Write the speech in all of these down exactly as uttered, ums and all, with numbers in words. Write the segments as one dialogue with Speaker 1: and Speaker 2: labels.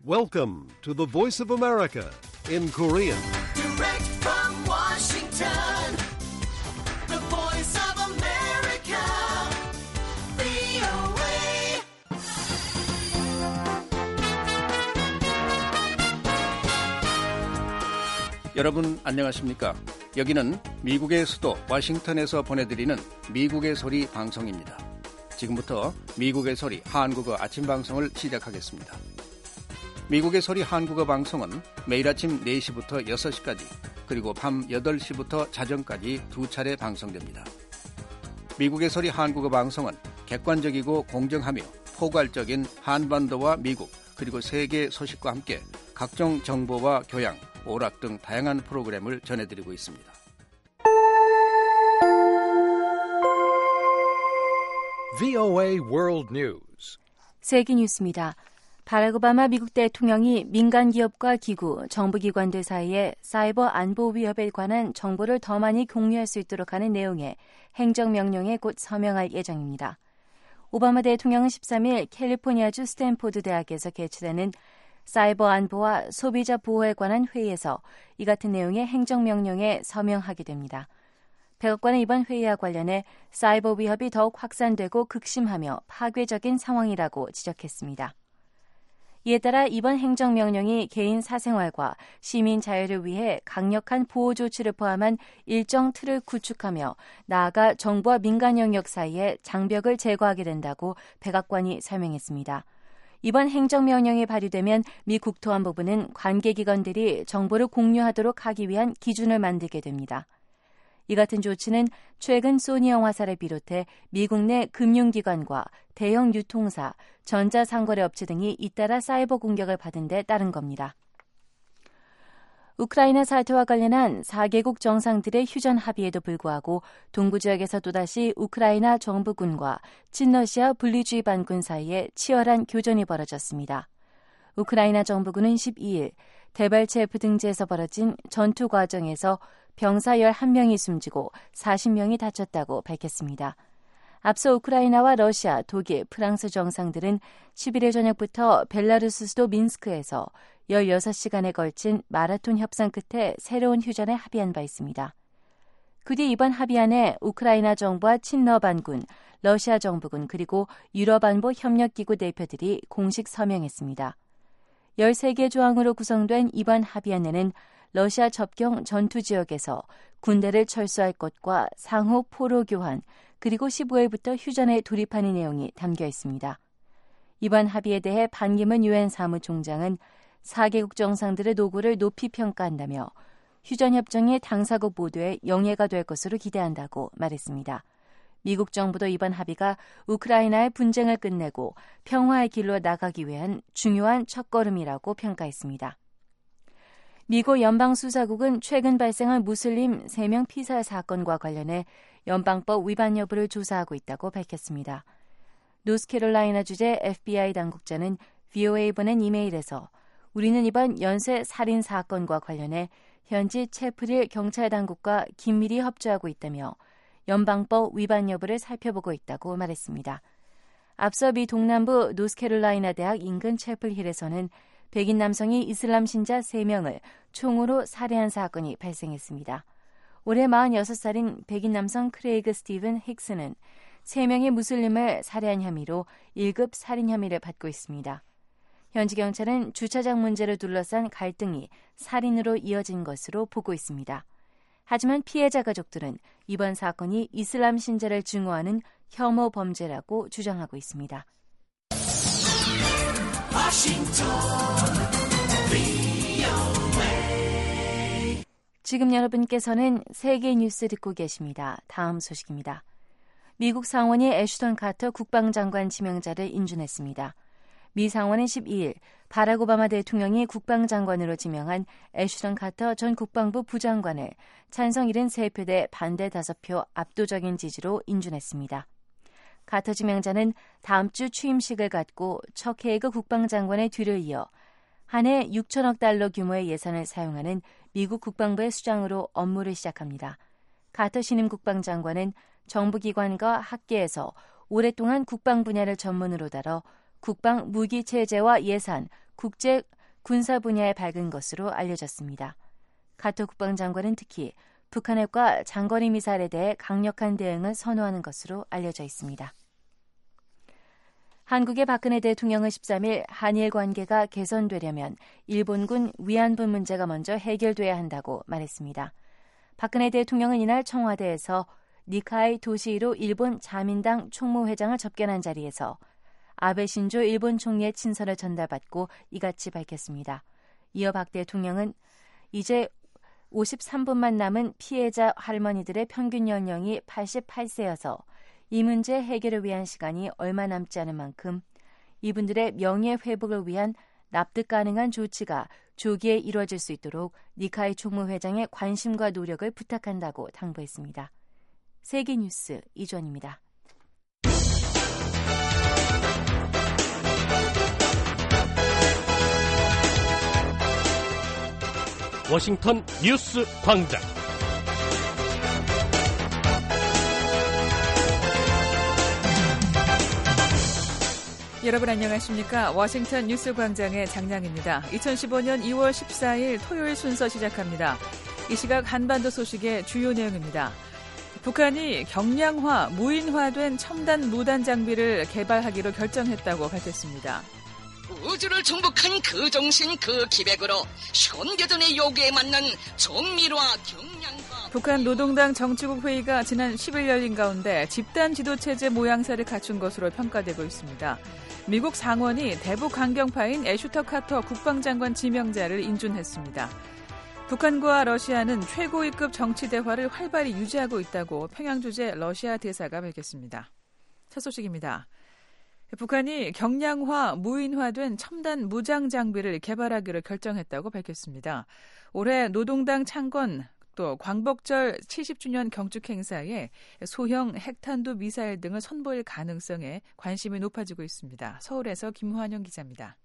Speaker 1: Welcome to the Voice of America in Korean.
Speaker 2: Direct from Washington, the Voice of America, 브이오에이.
Speaker 3: 여러분 안녕하십니까? 여기는 미국의 수도 워싱턴에서 보내드리는 미국의 소리 방송입니다. 지금부터 미국의 소리 한국어 아침 방송을 시작하겠습니다. 미국의 소리 한국어 방송은 매일 아침 네 시부터 여섯 시까지 그리고 밤 여덟 시부터 자정까지 두 차례 방송됩니다. 미국의 소리 한국어 방송은 객관적이고 공정하며 포괄적인 한반도와 미국 그리고 세계 소식과 함께 각종 정보와 교양, 오락 등 다양한 프로그램을 전해드리고 있습니다.
Speaker 1: 브이오에이 World News.
Speaker 4: 세계 뉴스입니다. 바락 오바마 미국 대통령이 민간 기업과 기구, 정부기관들 사이에 사이버 안보 위협에 관한 정보를 더 많이 공유할 수 있도록 하는 내용의 행정명령에 곧 서명할 예정입니다. 오바마 대통령은 십삼 일 캘리포니아주 스탠포드 대학에서 개최되는 사이버 안보와 소비자 보호에 관한 회의에서 이 같은 내용의 행정명령에 서명하게 됩니다. 백악관은 이번 회의와 관련해 사이버 위협이 더욱 확산되고 극심하며 파괴적인 상황이라고 지적했습니다. 이에 따라 이번 행정명령이 개인 사생활과 시민 자유를 위해 강력한 보호 조치를 포함한 일정 틀을 구축하며 나아가 정부와 민간 영역 사이에 장벽을 제거하게 된다고 백악관이 설명했습니다. 이번 행정명령이 발의되면 미 국토안보부는 관계기관들이 정보를 공유하도록 하기 위한 기준을 만들게 됩니다. 이 같은 조치는 최근 소니 영화사를 비롯해 미국 내 금융기관과 대형 유통사, 전자상거래 업체 등이 잇따라 사이버 공격을 받은 데 따른 겁니다. 우크라이나 사태와 관련한 사 개국 정상들의 휴전 합의에도 불구하고 동부 지역에서 또다시 우크라이나 정부군과 친러시아 분리주의 반군 사이에 치열한 교전이 벌어졌습니다. 우크라이나 정부군은 십이 일 데발체프 등지에서 벌어진 전투 과정에서 병사 열한 명이 숨지고 사십 명이 다쳤다고 밝혔습니다. 앞서 우크라이나와 러시아, 독일, 프랑스 정상들은 십일 일 저녁부터 벨라루스 수도 민스크에서 열여섯 시간에 걸친 마라톤 협상 끝에 새로운 휴전에 합의한 바 있습니다. 그 뒤 이번 합의안에 우크라이나 정부와 친러 반군, 러시아 정부군 그리고 유럽 안보 협력기구 대표들이 공식 서명했습니다. 열세 개 조항으로 구성된 이번 합의안에는 러시아 접경 전투 지역에서 군대를 철수할 것과 상호 포로 교환, 그리고 십오 일부터 휴전에 돌입하는 내용이 담겨 있습니다. 이번 합의에 대해 반기문 유엔 사무총장은 사 개국 정상들의 노고를 높이 평가한다며 휴전협정의 당사국 모두의 영예가 될 것으로 기대한다고 말했습니다. 미국 정부도 이번 합의가 우크라이나의 분쟁을 끝내고 평화의 길로 나가기 위한 중요한 첫걸음이라고 평가했습니다. 미국 연방수사국은 최근 발생한 무슬림 세 명 피살 사건과 관련해 연방법 위반 여부를 조사하고 있다고 밝혔습니다. 노스캐롤라이나 주재 에프비아이 당국자는 브이오에이 보낸 이메일에서 우리는 이번 연쇄 살인 사건과 관련해 현지 채플힐 경찰 당국과 긴밀히 협조하고 있다며 연방법 위반 여부를 살펴보고 있다고 말했습니다. 앞서 미 동남부 노스캐롤라이나 대학 인근 채플힐에서는 백인 남성이 이슬람 신자 세 명을 총으로 살해한 사건이 발생했습니다. 올해 마흔여섯 살인 백인 남성 크레이그 스티븐 힉스는 세 명의 무슬림을 살해한 혐의로 일 급 살인 혐의를 받고 있습니다. 현지 경찰은 주차장 문제를 둘러싼 갈등이 살인으로 이어진 것으로 보고 있습니다. 하지만 피해자 가족들은 이번 사건이 이슬람 신자를 증오하는 혐오 범죄라고 주장하고 있습니다. 지금 여러분께서는 세계 뉴스 듣고 계십니다. 다음 소식입니다. 미국 상원이 애슈턴 카터 국방장관 지명자를 인준했습니다. 미 상원은 십이 일 바락 오바마 대통령이 국방장관으로 지명한 애슈턴 카터 전 국방부 부장관을 찬성 칠십삼 표 대 반대 다섯 표 압도적인 지지로 인준했습니다. 카터 지명자는 다음 주 취임식을 갖고 척 헤이그 국방장관의 뒤를 이어 한 해 육천억 달러 규모의 예산을 사용하는 미국 국방부의 수장으로 업무를 시작합니다. 카터 신임 국방장관은 정부기관과 학계에서 오랫동안 국방 분야를 전문으로 다뤄 국방 무기 체제와 예산, 국제 군사 분야에 밝은 것으로 알려졌습니다. 카터 국방장관은 특히 북한핵과 장거리 미사일에 대해 강력한 대응을 선호하는 것으로 알려져 있습니다. 한국의 박근혜 대통령은 십삼 일 한일 관계가 개선되려면 일본군 위안부 문제가 먼저 해결돼야 한다고 말했습니다. 박근혜 대통령은 이날 청와대에서 니카이 도시히로 일본 자민당 총무회장을 접견한 자리에서 아베 신조 일본 총리의 친서를 전달받고 이같이 밝혔습니다. 이어 박 대통령은 이제 오십삼 분만 남은 피해자 할머니들의 평균 연령이 팔십팔 세여서 이 문제 해결을 위한 시간이 얼마 남지 않은 만큼 이분들의 명예 회복을 위한 납득 가능한 조치가 조기에 이루어질 수 있도록 니카이 총무회장의 관심과 노력을 부탁한다고 당부했습니다. 세계뉴스 이주원입니다.
Speaker 5: 워싱턴 뉴스 광장.
Speaker 6: 여러분 안녕하십니까? 워싱턴 뉴스 광장의 장량입니다. 이천십오 년 이월 십사일 토요일 순서 시작합니다. 이 시각 한반도 소식의 주요 내용입니다. 북한이 경량화, 무인화된 첨단 무단 장비를 개발하기로 결정했다고 밝혔습니다.
Speaker 7: 우주를 정복한 그 정신 그 기백으로 현대전의 요구에 맞는 정밀화 경량화.
Speaker 6: 북한 노동당 정치국 회의가 지난 십 일 열린 가운데 집단 지도체제 모양새를 갖춘 것으로 평가되고 있습니다. 미국 상원이 대북 강경파인 애슈터 카터 국방장관 지명자를 인준했습니다. 북한과 러시아는 최고위급 정치 대화를 활발히 유지하고 있다고 평양 주재 러시아 대사가 밝혔습니다. 첫 소식입니다. 북한이 경량화, 무인화된 첨단 무장 장비를 개발하기로 결정했다고 밝혔습니다. 올해 노동당 창건 또 광복절 칠십 주년 경축 행사에 소형 핵탄두 미사일 등을 선보일 가능성에 관심이 높아지고 있습니다. 서울에서 김환영 기자입니다.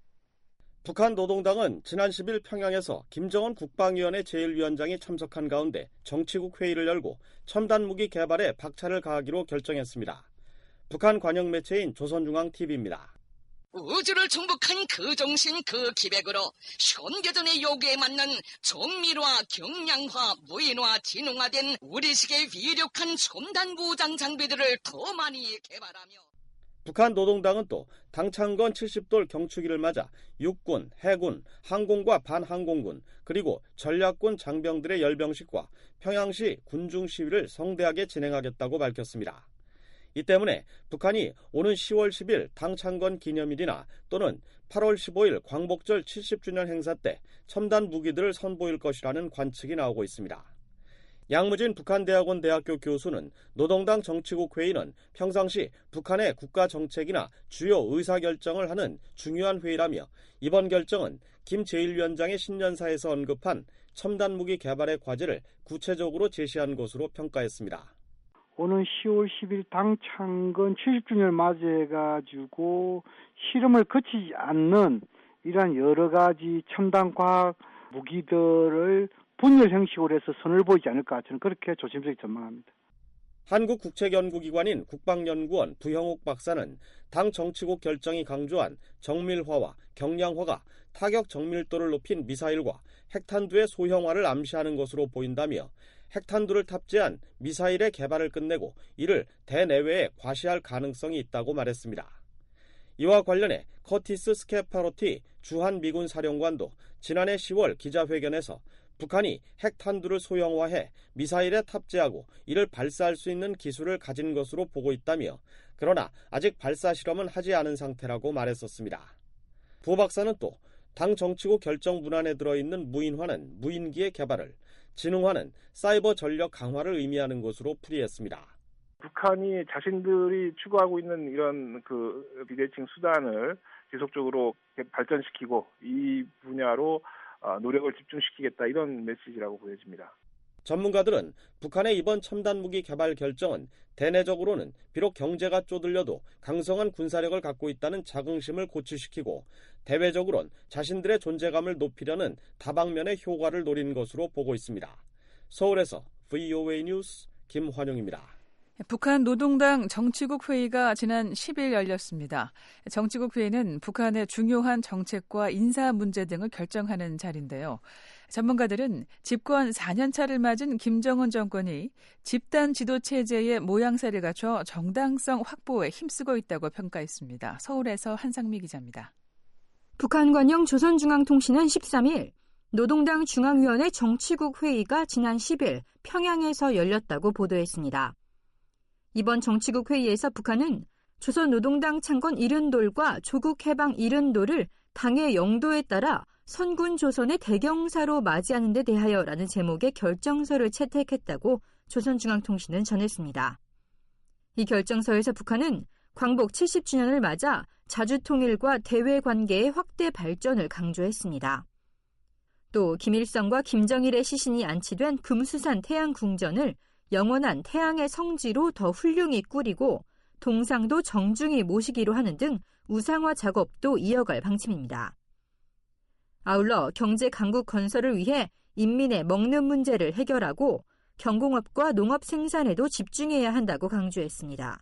Speaker 8: 북한 노동당은 지난 십 일 평양에서 김정은 국방위원회 제일 위원장이 참석한 가운데 정치국 회의를 열고 첨단 무기 개발에 박차를 가하기로 결정했습니다. 북한 관영 매체인 조선중앙티비입니다.
Speaker 7: 우주를 정복한 그 정신 그 기백으로 현대전의 요구에 맞는 정밀화, 경량화, 무인화, 진흥화된 우리식의 위력한 첨단 무장 장비들을 더 많이 개발하며.
Speaker 8: 북한 노동당은 또 당창건 칠십 돌 경축일을 맞아 육군, 해군, 항공과 반항공군 그리고 전략군 장병들의 열병식과 평양시 군중 시위를 성대하게 진행하겠다고 밝혔습니다. 이 때문에 북한이 오는 시월 십일 당창건 기념일이나 또는 팔월 십오일 광복절 칠십 주년 행사 때 첨단 무기들을 선보일 것이라는 관측이 나오고 있습니다. 양무진 북한대학원 대학교 교수는 노동당 정치국 회의는 평상시 북한의 국가 정책이나 주요 의사결정을 하는 중요한 회의라며 이번 결정은 김 제일 위원장의 신년사에서 언급한 첨단 무기 개발의 과제를 구체적으로 제시한 것으로 평가했습니다.
Speaker 9: 오는 시월 십일 당창건 칠십 주년을 맞이해가지고 실험을 거치지 않는 이러한 여러 가지 첨단 과학 무기들을 분열 형식으로 해서 선을 보이지 않을까 저는 그렇게 조심스럽게 전망합니다.
Speaker 8: 한국국책연구기관인 국방연구원 부형욱 박사는 당 정치국 결정이 강조한 정밀화와 경량화가 타격 정밀도를 높인 미사일과 핵탄두의 소형화를 암시하는 것으로 보인다며 핵탄두를 탑재한 미사일의 개발을 끝내고 이를 대내외에 과시할 가능성이 있다고 말했습니다. 이와 관련해 커티스 스케파로티 주한 미군 사령관도 지난해 시월 기자회견에서 북한이 핵탄두를 소형화해 미사일에 탑재하고 이를 발사할 수 있는 기술을 가진 것으로 보고 있다며 그러나 아직 발사 실험은 하지 않은 상태라고 말했었습니다. 부 박사는 또 당 정치국 결정 문안에 들어있는 무인화는 무인기의 개발을, 진흥화는 사이버 전력 강화를 의미하는 것으로 풀이했습니다.
Speaker 10: 북한이 자신들이 추구하고 있는 이런 그 비대칭 수단을 지속적으로 발전시키고 이 분야로 노력을 집중시키겠다 이런 메시지라고 보여집니다.
Speaker 8: 전문가들은 북한의 이번 첨단 무기 개발 결정은 대내적으로는 비록 경제가 쪼들려도 강성한 군사력을 갖고 있다는 자긍심을 고취시키고 대외적으론 자신들의 존재감을 높이려는 다방면의 효과를 노린 것으로 보고 있습니다. 서울에서 브이오에이 뉴스 김환용입니다.
Speaker 6: 북한 노동당 정치국 회의가 지난 십 일 열렸습니다. 정치국 회의는 북한의 중요한 정책과 인사 문제 등을 결정하는 자리인데요. 전문가들은 집권 사 년 차를 맞은 김정은 정권이 집단 지도 체제의 모양새를 갖춰 정당성 확보에 힘쓰고 있다고 평가했습니다. 서울에서 한상미 기자입니다.
Speaker 11: 북한 관영 조선중앙통신은 십삼 일 노동당 중앙위원회 정치국 회의가 지난 십 일 평양에서 열렸다고 보도했습니다. 이번 정치국 회의에서 북한은 조선노동당 창건 일흔돌과 조국해방 일흔돌을 당의 영도에 따라 선군 조선의 대경사로 맞이하는 데 대하여라는 제목의 결정서를 채택했다고 조선중앙통신은 전했습니다. 이 결정서에서 북한은 광복 칠십 주년을 맞아 자주통일과 대외관계의 확대 발전을 강조했습니다. 또 김일성과 김정일의 시신이 안치된 금수산 태양궁전을 영원한 태양의 성지로 더 훌륭히 꾸리고 동상도 정중히 모시기로 하는 등 우상화 작업도 이어갈 방침입니다. 아울러 경제 강국 건설을 위해 인민의 먹는 문제를 해결하고 경공업과 농업 생산에도 집중해야 한다고 강조했습니다.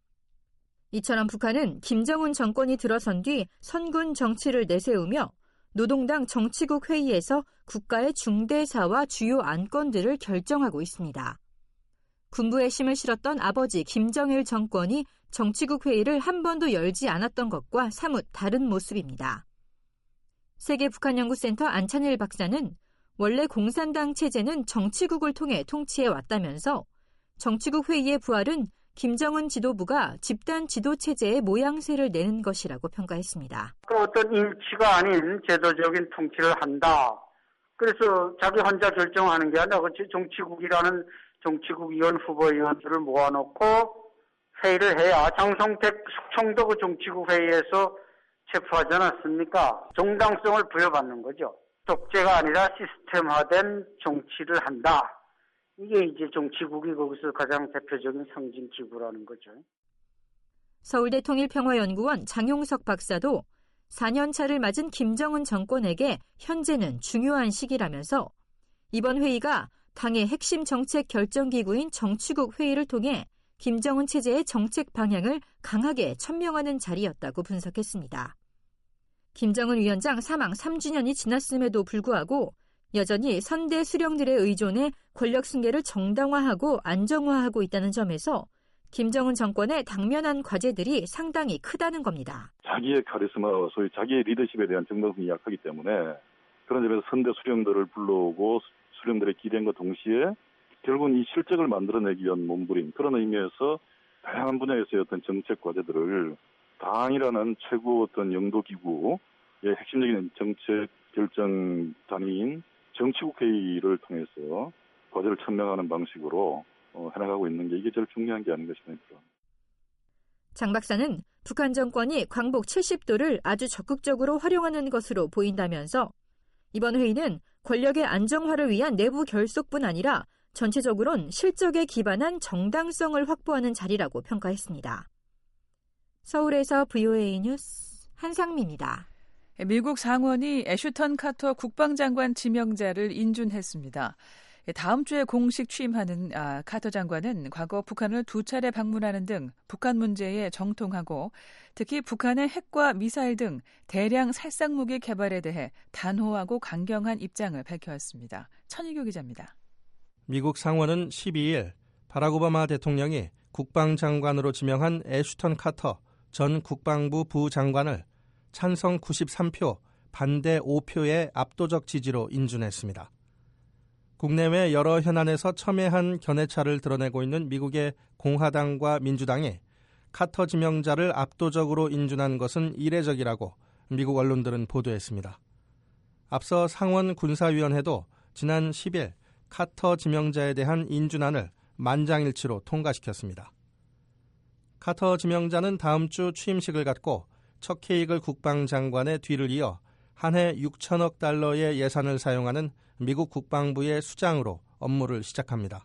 Speaker 11: 이처럼 북한은 김정은 정권이 들어선 뒤 선군 정치를 내세우며 노동당 정치국 회의에서 국가의 중대사와 주요 안건들을 결정하고 있습니다. 군부의 힘을 실었던 아버지 김정일 정권이 정치국 회의를 한 번도 열지 않았던 것과 사뭇 다른 모습입니다. 세계북한연구센터 안찬일 박사는 원래 공산당 체제는 정치국을 통해 통치해 왔다면서 정치국 회의의 부활은 김정은 지도부가 집단 지도 체제의 모양새를 내는 것이라고 평가했습니다.
Speaker 12: 어떤 일치가 아닌 제도적인 통치를 한다. 그래서 자기 혼자 결정하는 게 아니라 정치국이라는 정치국위원 후보위원들을 모아놓고 회의를 해야 장성택 숙청도 그 정치국 회의에서 체포하지 않았습니까? 정당성을 부여받는 거죠. 독재가 아니라 시스템화된 정치를 한다. 이게 이제 정치국이 거기서 가장 대표적인 상징 기구라는 거죠.
Speaker 11: 서울대 통일평화연구원 장용석 박사도 사 년 차를 맞은 김정은 정권에게 현재는 중요한 시기라면서 이번 회의가 당의 핵심 정책 결정기구인 정치국 회의를 통해 김정은 체제의 정책 방향을 강하게 천명하는 자리였다고 분석했습니다. 김정은 위원장 사망 삼 주년이 지났음에도 불구하고 여전히 선대 수령들의 의존에 권력 승계를 정당화하고 안정화하고 있다는 점에서 김정은 정권의 당면한 과제들이 상당히 크다는 겁니다.
Speaker 13: 자기의 카리스마와 소위 자기의 리더십에 대한 정당성이 약하기 때문에 그런 점에서 선대 수령들을 불러오고 수령들의 기대과 동시에 결국은 이 실적을 만들어내기 위한 몸부림, 그런 의미에서 다양한 분야에서의 어떤 정책 과제들을 당이라는 최고 어떤 영도기구의 핵심적인 정책 결정 단위인 정치국 회의를 통해서 과제를 천명하는 방식으로 어, 해나가고 있는 게 이게 제일 중요한 게 아닌가 싶습니다.
Speaker 11: 장 박사는 북한 정권이 광복 칠십 도를 아주 적극적으로 활용하는 것으로 보인다면서 이번 회의는 권력의 안정화를 위한 내부 결속뿐 아니라 전체적으로는 실적에 기반한 정당성을 확보하는 자리라고 평가했습니다. 서울에서 브이오에이 뉴스 한상미입니다.
Speaker 6: 미국 상원이 애슈턴 카터 국방장관 지명자를 인준했습니다. 다음 주에 공식 취임하는 아, 카터 장관은 과거 북한을 두 차례 방문하는 등 북한 문제에 정통하고 특히 북한의 핵과 미사일 등 대량 살상무기 개발에 대해 단호하고 강경한 입장을 밝혀왔습니다. 천일교 기자입니다.
Speaker 14: 미국 상원은 십이 일 바락 오바마 대통령이 국방장관으로 지명한 애슈턴 카터 전 국방부 부장관을 찬성 구십삼 표, 반대 오 표의 압도적 지지로 인준했습니다. 국내외 여러 현안에서 첨예한 견해차를 드러내고 있는 미국의 공화당과 민주당이 카터 지명자를 압도적으로 인준한 것은 이례적이라고 미국 언론들은 보도했습니다. 앞서 상원 군사위원회도 지난 십 일 카터 지명자에 대한 인준안을 만장일치로 통과시켰습니다. 카터 지명자는 다음 주 취임식을 갖고 첫 케이글 국방장관의 뒤를 이어 한 해 육천억 달러의 예산을 사용하는 미국 국방부의 수장으로 업무를 시작합니다.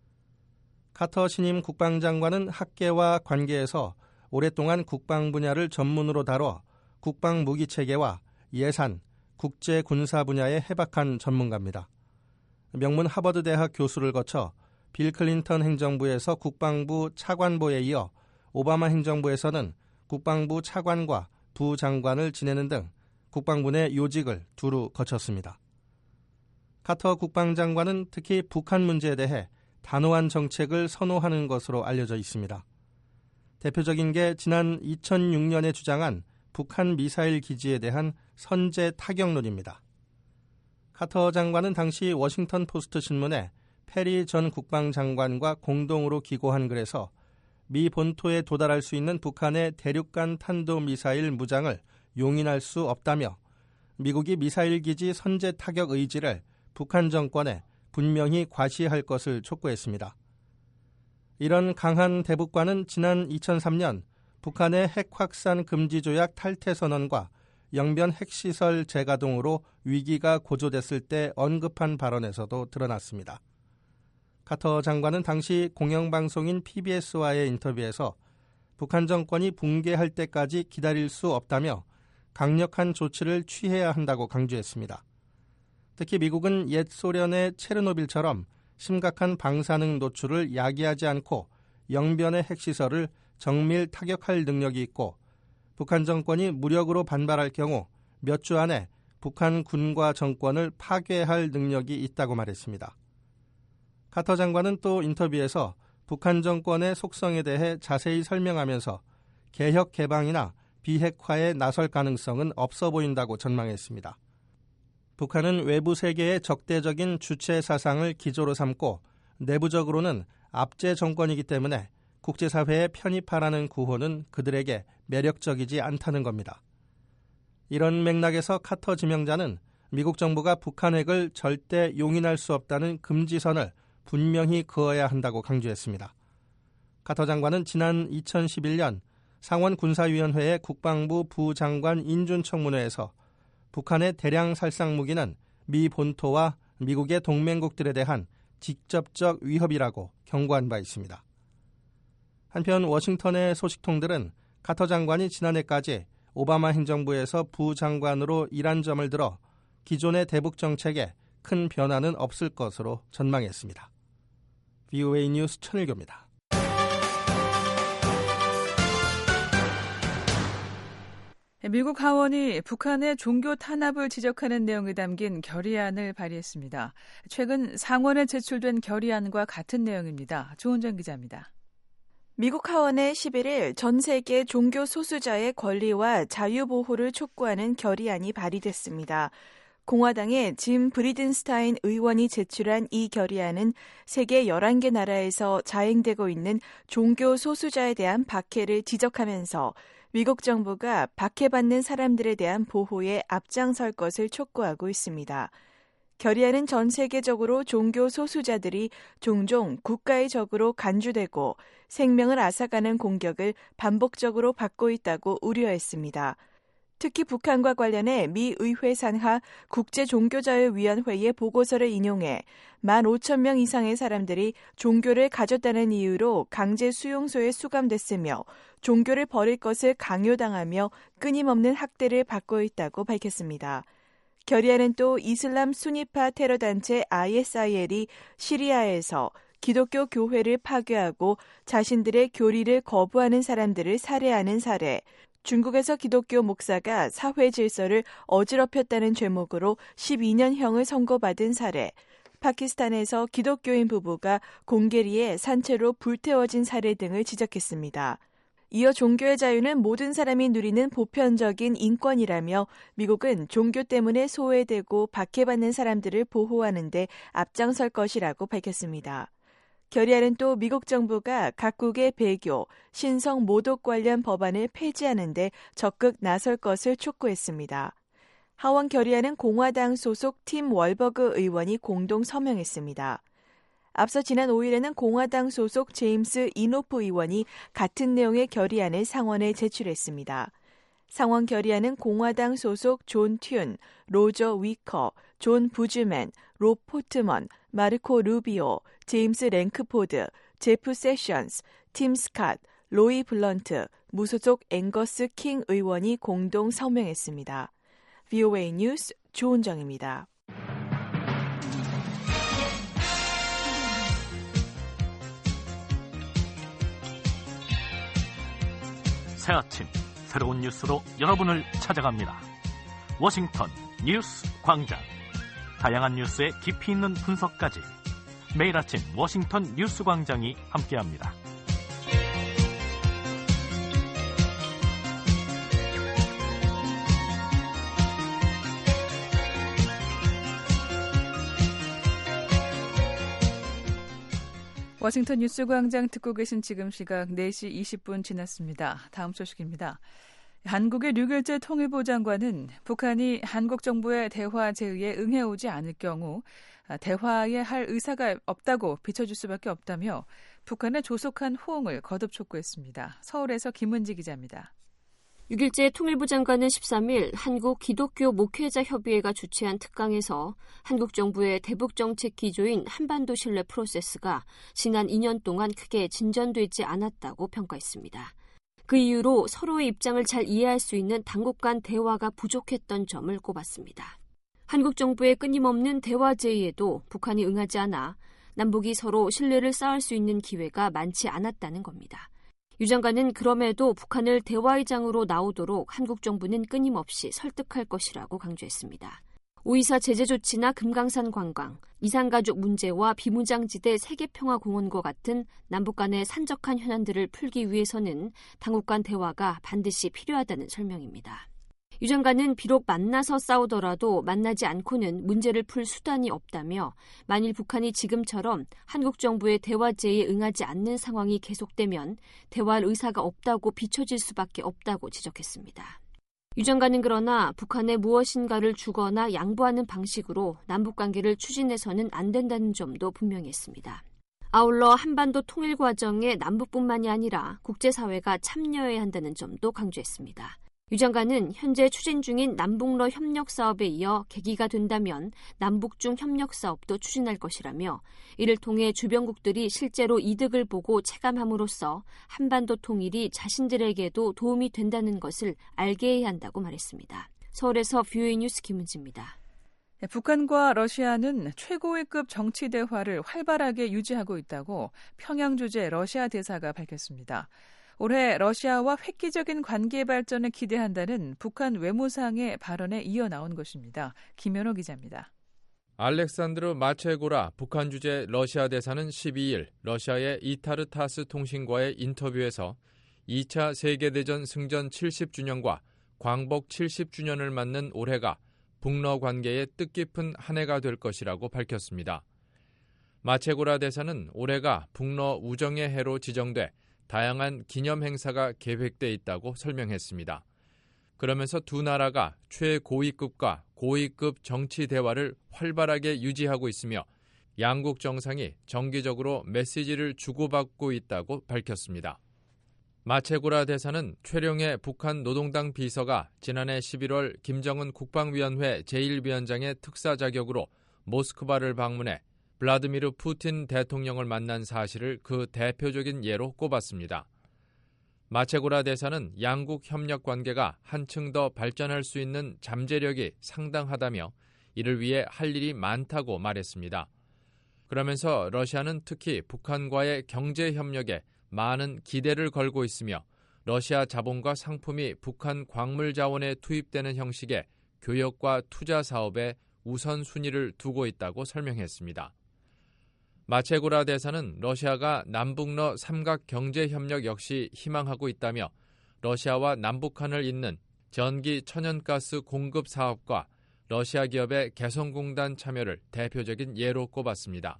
Speaker 14: 카터 신임 국방장관은 학계와 관계에서 오랫동안 국방 분야를 전문으로 다뤄 국방 무기 체계와 예산, 국제 군사 분야에 해박한 전문가입니다. 명문 하버드 대학 교수를 거쳐 빌 클린턴 행정부에서 국방부 차관보에 이어 오바마 행정부에서는 국방부 차관과 부장관을 지내는 등 국방부 내 요직을 두루 거쳤습니다. 카터 국방장관은 특히 북한 문제에 대해 단호한 정책을 선호하는 것으로 알려져 있습니다. 대표적인 게 지난 이천육 년에 주장한 북한 미사일 기지에 대한 선제 타격론입니다. 카터 장관은 당시 워싱턴 포스트 신문에 페리 전 국방장관과 공동으로 기고한 글에서 미 본토에 도달할 수 있는 북한의 대륙간 탄도미사일 무장을 용인할 수 없다며 미국이 미사일 기지 선제 타격 의지를 북한 정권에 분명히 과시할 것을 촉구했습니다. 이런 강한 대북과는 지난 이천삼 년 북한의 핵 확산 금지 조약 탈퇴 선언과 영변 핵시설 재가동으로 위기가 고조됐을 때 언급한 발언에서도 드러났습니다. 카터 장관은 당시 공영방송인 피비에스와의 인터뷰에서 북한 정권이 붕괴할 때까지 기다릴 수 없다며 강력한 조치를 취해야 한다고 강조했습니다. 특히 미국은 옛 소련의 체르노빌처럼 심각한 방사능 노출을 야기하지 않고 영변의 핵시설을 정밀 타격할 능력이 있고 북한 정권이 무력으로 반발할 경우 몇 주 안에 북한 군과 정권을 파괴할 능력이 있다고 말했습니다. 카터 장관은 또 인터뷰에서 북한 정권의 속성에 대해 자세히 설명하면서 개혁 개방이나 비핵화에 나설 가능성은 없어 보인다고 전망했습니다. 북한은 외부 세계의 적대적인 주체 사상을 기조로 삼고 내부적으로는 압제 정권이기 때문에 국제사회에 편입하라는 구호는 그들에게 매력적이지 않다는 겁니다. 이런 맥락에서 카터 지명자는 미국 정부가 북한 핵을 절대 용인할 수 없다는 금지선을 분명히 그어야 한다고 강조했습니다. 카터 장관은 지난 이천십일 년 상원 군사위원회의 국방부 부장관 인준청문회에서 북한의 대량 살상 무기는 미 본토와 미국의 동맹국들에 대한 직접적 위협이라고 경고한 바 있습니다. 한편 워싱턴의 소식통들은 카터 장관이 지난해까지 오바마 행정부에서 부장관으로 일한 점을 들어 기존의 대북 정책에 큰 변화는 없을 것으로 전망했습니다. 브이오에이 뉴스 천일교입니다.
Speaker 6: 미국 하원이 북한의 종교 탄압을 지적하는 내용이 담긴 결의안을 발의했습니다. 최근 상원에 제출된 결의안과 같은 내용입니다. 조은정 기자입니다.
Speaker 15: 미국 하원의 십일 일 전 세계 종교 소수자의 권리와 자유보호를 촉구하는 결의안이 발의됐습니다. 공화당의 짐 브리든스타인 의원이 제출한 이 결의안은 세계 열한 개 나라에서 자행되고 있는 종교 소수자에 대한 박해를 지적하면서 미국 정부가 박해받는 사람들에 대한 보호에 앞장설 것을 촉구하고 있습니다. 결의안은 전 세계적으로 종교 소수자들이 종종 국가의 적으로 간주되고 생명을 앗아가는 공격을 반복적으로 받고 있다고 우려했습니다. 특히 북한과 관련해 미 의회 산하 국제종교자유위원회의 보고서를 인용해 만 오천 명 이상의 사람들이 종교를 가졌다는 이유로 강제 수용소에 수감됐으며 종교를 버릴 것을 강요당하며 끊임없는 학대를 받고 있다고 밝혔습니다. 결의안은 또 이슬람 수니파 테러단체 아이에스아이엘이 시리아에서 기독교 교회를 파괴하고 자신들의 교리를 거부하는 사람들을 살해하는 사례, 중국에서 기독교 목사가 사회 질서를 어지럽혔다는 죄목으로 십이 년형을 선고받은 사례, 파키스탄에서 기독교인 부부가 공개리에 산채로 불태워진 사례 등을 지적했습니다. 이어 종교의 자유는 모든 사람이 누리는 보편적인 인권이라며 미국은 종교 때문에 소외되고 박해받는 사람들을 보호하는 데 앞장설 것이라고 밝혔습니다. 결의안은 또 미국 정부가 각국의 배교, 신성 모독 관련 법안을 폐지하는 데 적극 나설 것을 촉구했습니다. 하원 결의안은 공화당 소속 팀 월버그 의원이 공동 서명했습니다. 앞서 지난 오 일에는 공화당 소속 제임스 이노프 의원이 같은 내용의 결의안을 상원에 제출했습니다. 상원 결의안은 공화당 소속 존 튠, 로저 위커, 존 부즈맨, 로 포트먼, 마르코 루비오, 제임스 랭크포드, 제프 세션스, 팀 스캇, 로이 블런트, 무소속 앵거스 킹 의원이 공동 서명했습니다. 브이오에이 뉴스 조은정입니다.
Speaker 16: 새 아침 새로운 뉴스로 여러분을 찾아갑니다. 워싱턴 뉴스 광장. 다양한 뉴스의 깊이 있는 분석까지 매일 아침 워싱턴 뉴스 광장이 함께합니다.
Speaker 6: 워싱턴 뉴스광장 듣고 계신 지금 시각 네 시 이십 분 지났습니다. 다음 소식입니다. 한국의 류길재 통일부 장관은 북한이 한국 정부의 대화 제의에 응해오지 않을 경우 대화에 할 의사가 없다고 비춰줄 수밖에 없다며 북한의 조속한 호응을 거듭 촉구했습니다. 서울에서 김은지 기자입니다.
Speaker 17: 류길재 통일부 장관은 십삼 일 한국 기독교 목회자 협의회가 주최한 특강에서 한국 정부의 대북 정책 기조인 한반도 신뢰 프로세스가 지난 이 년 동안 크게 진전되지 않았다고 평가했습니다. 그 이유로 서로의 입장을 잘 이해할 수 있는 당국 간 대화가 부족했던 점을 꼽았습니다. 한국 정부의 끊임없는 대화 제의에도 북한이 응하지 않아 남북이 서로 신뢰를 쌓을 수 있는 기회가 많지 않았다는 겁니다. 유 장관은 그럼에도 북한을 대화의장으로 나오도록 한국 정부는 끊임없이 설득할 것이라고 강조했습니다. 오이사 제재 조치나 금강산 관광, 이산가족 문제와 비무장지대 세계평화공원과 같은 남북 간의 산적한 현안들을 풀기 위해서는 당국 간 대화가 반드시 필요하다는 설명입니다. 유 장관은 비록 만나서 싸우더라도 만나지 않고는 문제를 풀 수단이 없다며 만일 북한이 지금처럼 한국 정부의 대화 제의에 응하지 않는 상황이 계속되면 대화할 의사가 없다고 비춰질 수밖에 없다고 지적했습니다. 유 장관은 그러나 북한에 무엇인가를 주거나 양보하는 방식으로 남북관계를 추진해서는 안 된다는 점도 분명히 했습니다. 아울러 한반도 통일 과정에 남북뿐만이 아니라 국제사회가 참여해야 한다는 점도 강조했습니다. 유 장관은 현재 추진 중인 남북러 협력 사업에 이어 계기가 된다면 남북중 협력 사업도 추진할 것이라며 이를 통해 주변국들이 실제로 이득을 보고 체감함으로써 한반도 통일이 자신들에게도 도움이 된다는 것을 알게 해야 한다고 말했습니다. 서울에서 브이오에이 뉴스 김은지입니다.
Speaker 6: 북한과 러시아는 최고위급 정치 대화를 활발하게 유지하고 있다고 평양 주재 러시아 대사가 밝혔습니다. 올해 러시아와 획기적인 관계 발전을 기대한다는 북한 외무상의 발언에 이어 나온 것입니다. 김현호 기자입니다.
Speaker 18: 알렉산드르 마체고라 북한 주재 러시아 대사는 십이 일 러시아의 이타르타스 통신과의 인터뷰에서 이 차 세계대전 승전 칠십 주년과 광복 칠십 주년을 맞는 올해가 북러 관계의 뜻깊은 한 해가 될 것이라고 밝혔습니다. 마체고라 대사는 올해가 북러 우정의 해로 지정돼 다양한 기념 행사가 계획돼 있다고 설명했습니다. 그러면서 두 나라가 최고위급과 고위급 정치 대화를 활발하게 유지하고 있으며 양국 정상이 정기적으로 메시지를 주고받고 있다고 밝혔습니다. 마체고라 대사는 최룡해 북한 노동당 비서가 지난해 십일월 김정은 국방위원회 제일 위원장의 특사 자격으로 모스크바를 방문해 블라디미르 푸틴 대통령을 만난 사실을 그 대표적인 예로 꼽았습니다. 마체고라 대사는 양국 협력 관계가 한층 더 발전할 수 있는 잠재력이 상당하다며 이를 위해 할 일이 많다고 말했습니다. 그러면서 러시아는 특히 북한과의 경제 협력에 많은 기대를 걸고 있으며 러시아 자본과 상품이 북한 광물 자원에 투입되는 형식의 교역과 투자 사업에 우선순위를 두고 있다고 설명했습니다. 마체고라 대사는 러시아가 남북러 삼각 경제협력 역시 희망하고 있다며 러시아와 남북한을 잇는 전기 천연가스 공급 사업과 러시아 기업의 개성공단 참여를 대표적인 예로 꼽았습니다.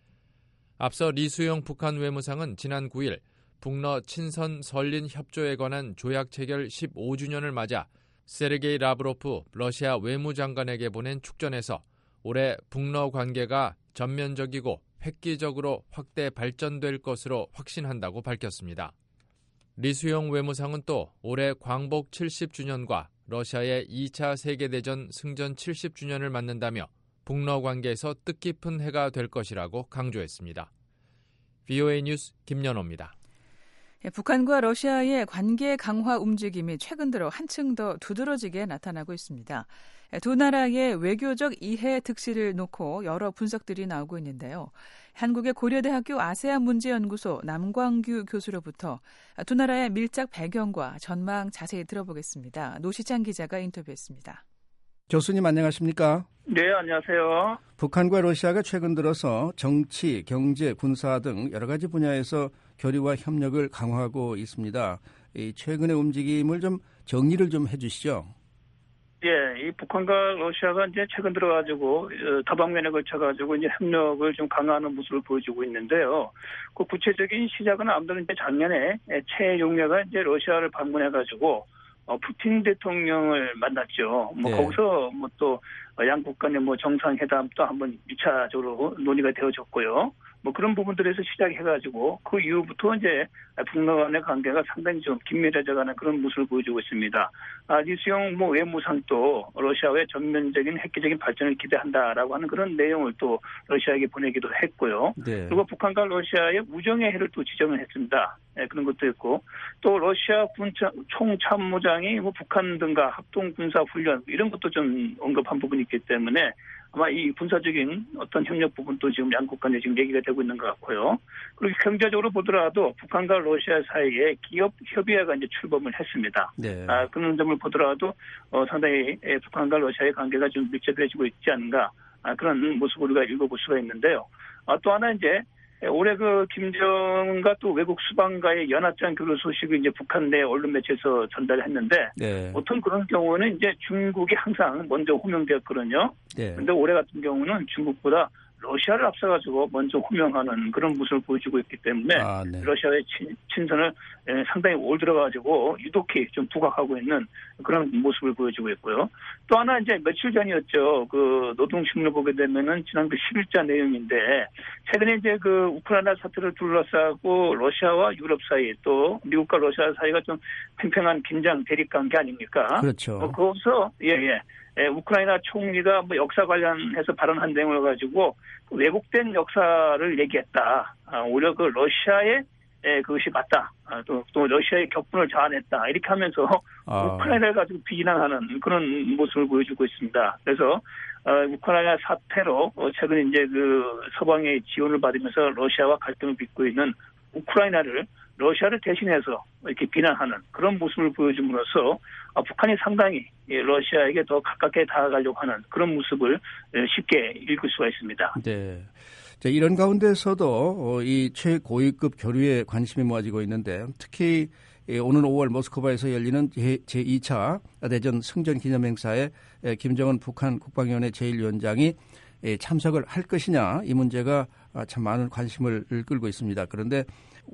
Speaker 18: 앞서 리수용 북한 외무상은 지난 구 일 북러 친선 설린 협조에 관한 조약 체결 십오 주년을 맞아 세르게이 라브로프 러시아 외무장관에게 보낸 축전에서 올해 북러 관계가 전면적이고 획기적으로 확대 발전될 것으로 확신한다고 밝혔습니다. 리수용 외무상은 또 올해 광복 칠십 주년과 러시아의 이 차 세계대전 승전 칠십 주년을 맞는다며 북러 관계에서 뜻깊은 해가 될 것이라고 강조했습니다. 브이오에이 뉴스 김연호입니다.
Speaker 6: 북한과 러시아의 관계 강화 움직임이 최근 들어 한층 더 두드러지게 나타나고 있습니다. 두 나라의 외교적 이해 득실을 놓고 여러 분석들이 나오고 있는데요. 한국의 고려대학교 아세안 문제연구소 남광규 교수로부터 두 나라의 밀착 배경과 전망 자세히 들어보겠습니다. 노시찬 기자가 인터뷰했습니다.
Speaker 3: 교수님 안녕하십니까?
Speaker 19: 네, 안녕하세요.
Speaker 3: 북한과 러시아가 최근 들어서 정치, 경제, 군사 등 여러 가지 분야에서 교류와 협력을 강화하고 있습니다. 이 최근의 움직임을 좀 정리를 좀 해주시죠.
Speaker 19: 예, 이 북한과 러시아가 이제 최근 들어가지고 다방면에 걸쳐가지고 이제 협력을 좀 강화하는 모습을 보여주고 있는데요. 그 구체적인 시작은 아무래도 이제 작년에 최용래가 이제 러시아를 방문해가지고 어, 푸틴 대통령을 만났죠. 뭐
Speaker 20: 네.
Speaker 19: 거기서 뭐 또 양국 간의 뭐 정상회담도 한번 이 차적으로 논의가 되어졌고요. 뭐 그런 부분들에서 시작해가지고 그 이후부터 이제 북러 간의 관계가 상당히 좀 긴밀해져가는 그런 모습을 보여주고 있습니다. 아, 리수영 뭐 외무상도 러시아의 전면적인 획기적인 발전을 기대한다라고 하는 그런 내용을 또 러시아에게 보내기도 했고요.
Speaker 3: 네.
Speaker 19: 그리고 북한과 러시아의 우정의 해를 또 지정을 했습니다. 네, 그런 것도 있고 또 러시아 군차, 총참모장이 뭐 북한 등과 합동 군사 훈련 이런 것도 좀 언급한 부분이 있기 때문에 아마 이 군사적인 어떤 협력 부분도 지금 양국 간에 지금 얘기가 되고 있는 것 같고요. 그리고 경제적으로 보더라도 북한과 러시아 사이에 기업 협의회가 이제 출범을 했습니다.
Speaker 3: 네.
Speaker 19: 아, 그런 점을 보더라도 어, 상당히 북한과 러시아의 관계가 좀 밀접해지고 있지 않은가 아, 그런 모습을 우리가 읽어볼 수가 있는데요. 아, 또 하나 이제 올해 그 김정은과 또 외국 수반과의 연합장 교류 소식을 이제 북한 내 언론 매체에서 전달했는데
Speaker 3: 네.
Speaker 19: 보통 그런 경우는 이제 중국이 항상 먼저 호명되었거든요.
Speaker 3: 네.
Speaker 19: 그런데 올해 같은 경우는 중국보다 러시아를 앞서가지고 먼저 호명하는 그런 모습을 보여주고 있기 때문에
Speaker 3: 아, 네.
Speaker 19: 러시아의 친, 친선을 상당히 올 들어가지고 유독히 좀 부각하고 있는 그런 모습을 보여주고 있고요. 또 하나 이제 며칠 전이었죠. 그 노동신문을 보게 되면은 지난 그 십 일자 내용인데 최근에 이제 그 우크라이나 사태를 둘러싸고 러시아와 유럽 사이 또 미국과 러시아 사이가 좀 팽팽한 긴장 대립 관계 아닙니까?
Speaker 3: 그렇죠.
Speaker 19: 어, 거기서 예예. 예, 우크라이나 총리가 뭐 역사 관련해서 발언한 내용을 가지고 왜곡된 역사를 얘기했다. 아, 오히려 그 러시아의 예, 그것이 맞다. 아, 또, 또 러시아의 격분을 자아냈다. 이렇게 하면서
Speaker 3: 아.
Speaker 19: 우크라이나를 가지고 비난하는 그런 모습을 보여주고 있습니다. 그래서 어, 우크라이나 사태로 어, 최근 이제 그 서방의 지원을 받으면서 러시아와 갈등을 빚고 있는 우크라이나를 러시아를 대신해서 이렇게 비난하는 그런 모습을 보여줌으로써 북한이 상당히 러시아에게 더 가깝게 다가가려고 하는 그런 모습을 쉽게 읽을 수가 있습니다.
Speaker 3: 네. 자, 이런 가운데서도 이 최고위급 교류에 관심이 모아지고 있는데 특히 오는 오월 모스크바에서 열리는 제이 차 대전 승전 기념행사에 김정은 북한 국방위원회 제일 위원장이 참석을 할 것이냐 이 문제가 참 많은 관심을 끌고 있습니다. 그런데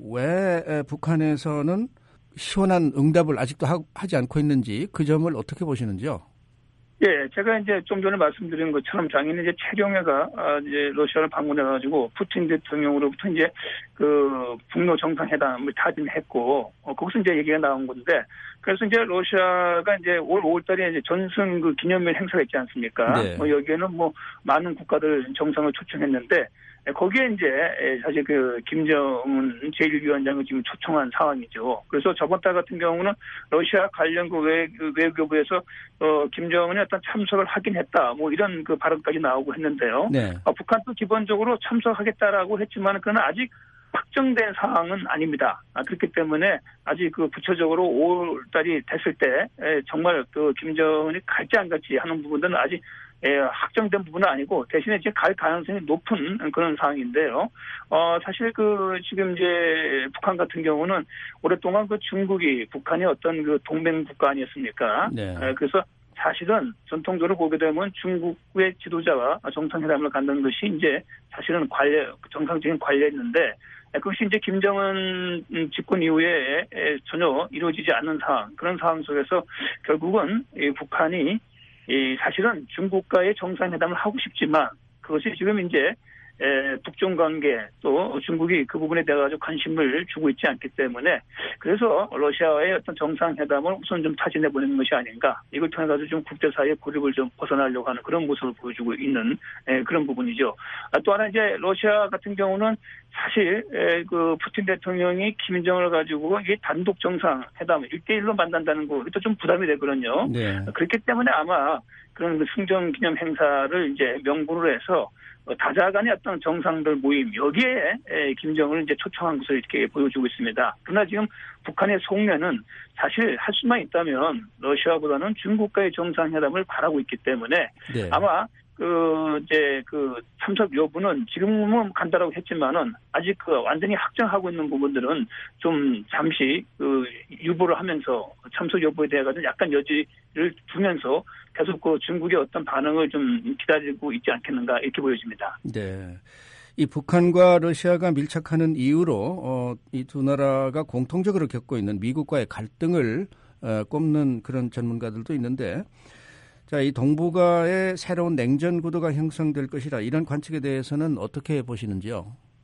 Speaker 3: 왜 북한에서는 시원한 응답을 아직도 하지 않고 있는지 그 점을 어떻게 보시는지요?
Speaker 19: 예, 제가 이제 좀 전에 말씀드린 것처럼 작년에 이제 최경래가 이제 러시아를 방문해가지고 푸틴 대통령으로부터 이제 그 북러 정상회담을 타진했고 어, 거기서 이제 얘기가 나온 건데 그래서 이제 러시아가 이제 올 오월달에 이제 전승 그 기념일 행사가 있지 않습니까?
Speaker 3: 네.
Speaker 19: 뭐 여기에는 뭐 많은 국가들 정상을 초청했는데 거기에 이제 사실 그 김정은 제일 위원장을 지금 초청한 상황이죠. 그래서 저번 달 같은 경우는 러시아 관련 그 외, 외교부에서 어, 김정은이 어떤 참석을 하긴 했다. 뭐 이런 그 발언까지 나오고 했는데요.
Speaker 3: 네.
Speaker 19: 어, 북한도 기본적으로 참석하겠다라고 했지만 그는 아직 확정된 사항은 아닙니다. 아, 그렇기 때문에 아직 그 구체적으로 오월 달이 됐을 때 에, 정말 그 김정은이 갈지 안 갈지 하는 부분들은 아직 예, 확정된 부분은 아니고 대신에 이제 갈 가능성이 높은 그런 상황인데요. 어, 사실 그 지금 이제 북한 같은 경우는 오랫동안 그 중국이 북한의 어떤 그 동맹 국가 아니었습니까?
Speaker 3: 네.
Speaker 19: 예, 그래서 사실은 전통적으로 보게 되면 중국의 지도자와 정상회담을 갖는 것이 이제 사실은 관례, 정상적인 관례였는데 그것이 이제 김정은 집권 이후에 전혀 이루어지지 않는 상황, 그런 상황 속에서 결국은 이 북한이 이 사실은 중국과의 정상회담을 하고 싶지만 그것이 지금 이제 에, 북중 관계 또 중국이 그 부분에 대해 가지고 관심을 주고 있지 않기 때문에 그래서 러시아와의 어떤 정상회담을 우선 좀 타진해 보내는 것이 아닌가. 이걸 통해 가지고 좀 국제사회의 고립을 좀 벗어나려고 하는 그런 모습을 보여주고 있는 에, 그런 부분이죠. 아, 또 하나 이제 러시아 같은 경우는 사실 에, 그 푸틴 대통령이 김정은을 가지고 이게 단독 정상회담 일 대일로 만난다는 거 이것도 좀 부담이 되거든요. 네. 그렇기 때문에 아마 그런 그 승전 기념 행사를 이제 명분으로 해서 다자 간의 어떤 정상들 모임 여기에 김정은을 이제 초청한 것을 이렇게 보여주고 있습니다. 그러나 지금 북한의 속내는 사실 할 수만 있다면 러시아보다는 중국과의 정상회담을 바라고 있기 때문에 네. 아마 그 이제 그 참석 여부는 지금은 간다라고 했지만은 아직 그 완전히 확정하고 있는 부분들은 좀 잠시 그 유보를 하면서 참석 여부에 대해 가지고 약간 여지를 두면서 계속 그 중국의 어떤 반응을 좀 기다리고 있지 않겠는가 이렇게 보여집니다.
Speaker 3: 네. 이 북한과 러시아가 밀착하는 이유로 어, 이 두 나라가 공통적으로 겪고 있는 미국과의 갈등을 어, 꼽는 그런 전문가들도 있는데 자, 이 동북아의 새로운 냉전 구도가 형성될 것이라 이런 관측에 대해서는 어떻게 보시는지요?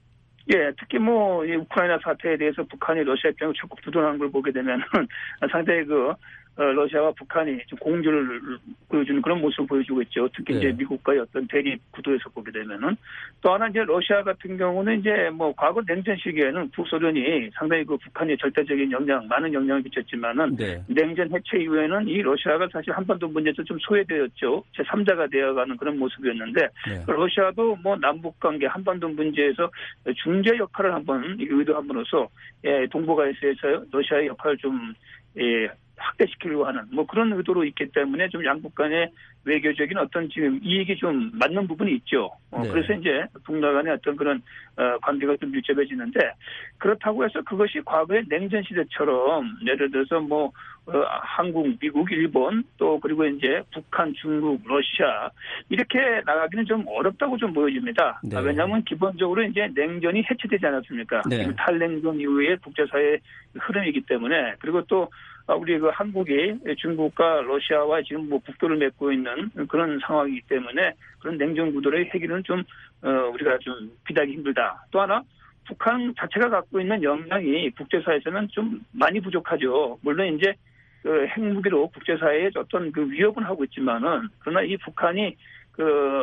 Speaker 19: 예, 특히 뭐, 이 우크라이나 사태에 대해서 북한이 러시아 입장을 적극 부도하는 걸 보게 되면은 상당히 그, 어, 러시아와 북한이 좀 공조를 보여주는 그런 모습을 보여주고 있죠. 특히 네. 이제 미국과의 어떤 대립 구도에서 보게 되면은. 또 하나 이제 러시아 같은 경우는 이제 뭐 과거 냉전 시기에는 구소련이 상당히 그 북한에 절대적인 영향, 많은 영향을 미쳤지만은 네. 냉전 해체 이후에는 이 러시아가 사실 한반도 문제에서 좀 소외되었죠. 제삼자가 되어가는 그런 모습이었는데 네. 러시아도 뭐 남북 관계 한반도 문제에서 중재 역할을 한번 의도함으로써 예, 동북아시아에서 러시아의 역할을 좀 예, 확대시키려고 하는 뭐 그런 의도로 있기 때문에 좀 양국 간의 외교적인 어떤 지금 이익이 좀 맞는 부분이 있죠. 어, 네. 그래서 이제 북러 간의 어떤 그런 어, 관계가 좀 밀접해지는데 그렇다고 해서 그것이 과거의 냉전 시대처럼 예를 들어서 뭐 어, 한국, 미국, 일본 또 그리고 이제 북한, 중국, 러시아 이렇게 나가기는 좀 어렵다고 좀 보여집니다. 네. 왜냐하면 기본적으로 이제 냉전이 해체되지 않았습니까? 네. 탈냉전 이후의 국제사회의 흐름이기 때문에 그리고 또 우리 그 한국이 중국과 러시아와 지금 뭐 국교를 맺고 있는 그런 상황이기 때문에 그런 냉전 구도의 해결은 좀 어, 우리가 좀 기대하기 힘들다. 또 하나 북한 자체가 갖고 있는 역량이 국제사회에서는 좀 많이 부족하죠. 물론 이제 그 핵무기로 국제사회에 어떤 그 위협은 하고 있지만은 그러나 이 북한이 그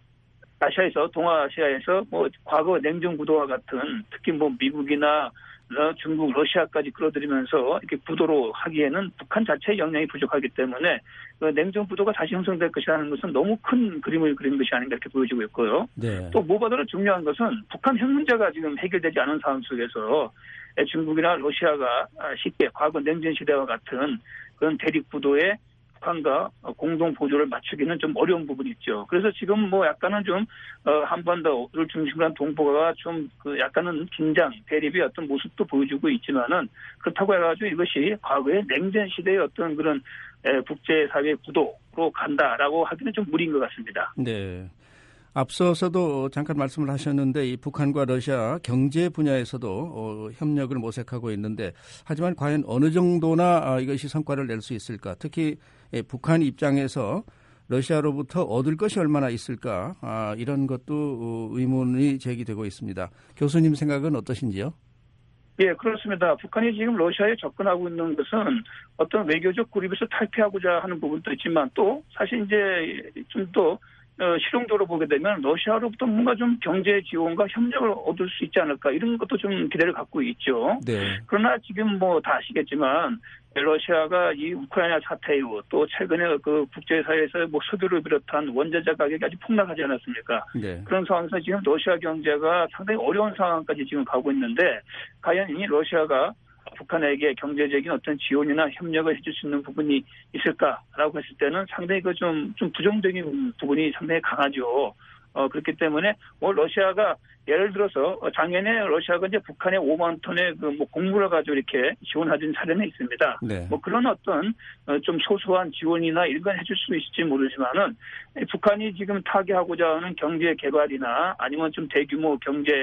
Speaker 19: 아시아에서 동아시아에서 뭐 과거 냉전 구도와 같은 특히 뭐 미국이나 중국, 러시아까지 끌어들이면서 이렇게 구도로 하기에는 북한 자체의 역량이 부족하기 때문에 그 냉전 구도가 다시 형성될 것이라는 것은 너무 큰 그림을 그리는 것이 아닌가 이렇게 보여지고 있고요. 네. 또 무엇보다도 중요한 것은 북한 핵 문제가 지금 해결되지 않은 상황 속에서 중국이나 러시아가 쉽게 과거 냉전 시대와 같은 그런 대립 구도에 북한과 공동 보조를 맞추기는 좀 어려운 부분이 있죠. 그래서 지금 뭐 약간은 좀 어, 한반도를 중심으로 한 동북아가 좀 그 약간은 긴장, 대립의 어떤 모습도 보여주고 있지만은 그렇다고 해가지고 이것이 과거의 냉전 시대의 어떤 그런 에, 국제사회 구도로 간다라고 하기는 좀 무리인 것 같습니다.
Speaker 3: 네. 앞서서도 잠깐 말씀을 하셨는데 이 북한과 러시아 경제 분야에서도 어, 협력을 모색하고 있는데 하지만 과연 어느 정도나 아, 이것이 성과를 낼 수 있을까? 특히 예, 북한 입장에서 러시아로부터 얻을 것이 얼마나 있을까? 아, 이런 것도 어, 의문이 제기되고 있습니다. 교수님 생각은 어떠신지요?
Speaker 19: 예, 그렇습니다. 북한이 지금 러시아에 접근하고 있는 것은 어떤 외교적 고립에서 탈피하고자 하는 부분도 있지만 또 사실 이제 좀 더 어, 실용적으로 보게 되면 러시아로부터 뭔가 좀 경제 지원과 협력을 얻을 수 있지 않을까 이런 것도 좀 기대를 갖고 있죠. 네. 그러나 지금 뭐 다 아시겠지만 러시아가 이 우크라이나 사태 이후 또 최근에 그 국제사회에서 뭐 석유를 비롯한 원자재 가격이 아주 폭락하지 않았습니까? 네. 그런 상황에서 지금 러시아 경제가 상당히 어려운 상황까지 지금 가고 있는데 과연 이 러시아가 북한에게 경제적인 어떤 지원이나 협력을 해줄 수 있는 부분이 있을까라고 했을 때는 상당히 그 좀, 좀 부정적인 부분이 상당히 강하죠. 어, 그렇기 때문에 뭐 러시아가 예를 들어서 작년에 러시아가 이제 북한에 오만 톤의 그 뭐 곡물을 가지고 이렇게 지원하던 사례는 있습니다. 네. 뭐 그런 어떤 좀 소소한 지원이나 이런 건 해줄 수 있을지 모르지만은 북한이 지금 타개하고자 하는 경제 개발이나 아니면 좀 대규모 경제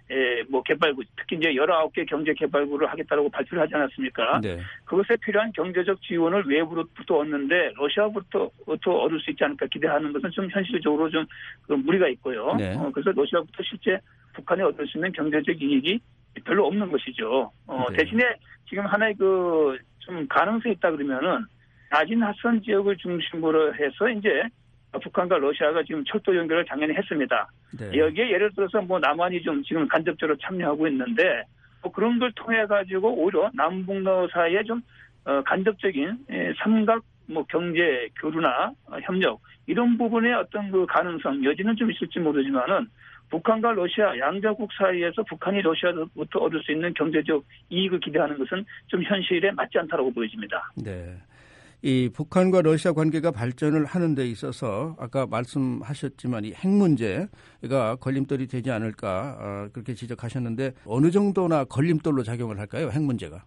Speaker 19: 에, 뭐 개발구, 특히 이제 열아홉 개 경제 개발구를 하겠다고 발표를 하지 않았습니까?
Speaker 3: 네.
Speaker 19: 그것에 필요한 경제적 지원을 외부로부터 얻는데 러시아부터 얻을 수 있지 않을까 기대하는 것은 좀 현실적으로 좀 그 무리가 있고요.
Speaker 3: 네.
Speaker 19: 어, 그래서 러시아부터 실제 북한이 얻을 수 있는 경제적 이익이 별로 없는 것이죠. 어,
Speaker 3: 네.
Speaker 19: 대신에 지금 하나의 그 좀 가능성이 있다 그러면은 낮은 하천 지역을 중심으로 해서 이제 북한과 러시아가 지금 철도 연결을 당연히 했습니다.
Speaker 3: 네.
Speaker 19: 여기에 예를 들어서 뭐 남한이 좀 지금 간접적으로 참여하고 있는데 뭐 그런 걸 통해 가지고 오히려 남북러 사이에 좀 어, 간접적인 예, 삼각 뭐 경제 교류나 협력 이런 부분의 어떤 그 가능성 여지는 좀 있을지 모르지만은 북한과 러시아 양자국 사이에서 북한이 러시아로부터 얻을 수 있는 경제적 이익을 기대하는 것은 좀 현실에 맞지 않다고 보여집니다.
Speaker 3: 네. 이 북한과 러시아 관계가 발전을 하는 데 있어서 아까 말씀하셨지만 이 핵 문제가 걸림돌이 되지 않을까 어, 그렇게 지적하셨는데 어느 정도나 걸림돌로 작용을 할까요? 핵 문제가?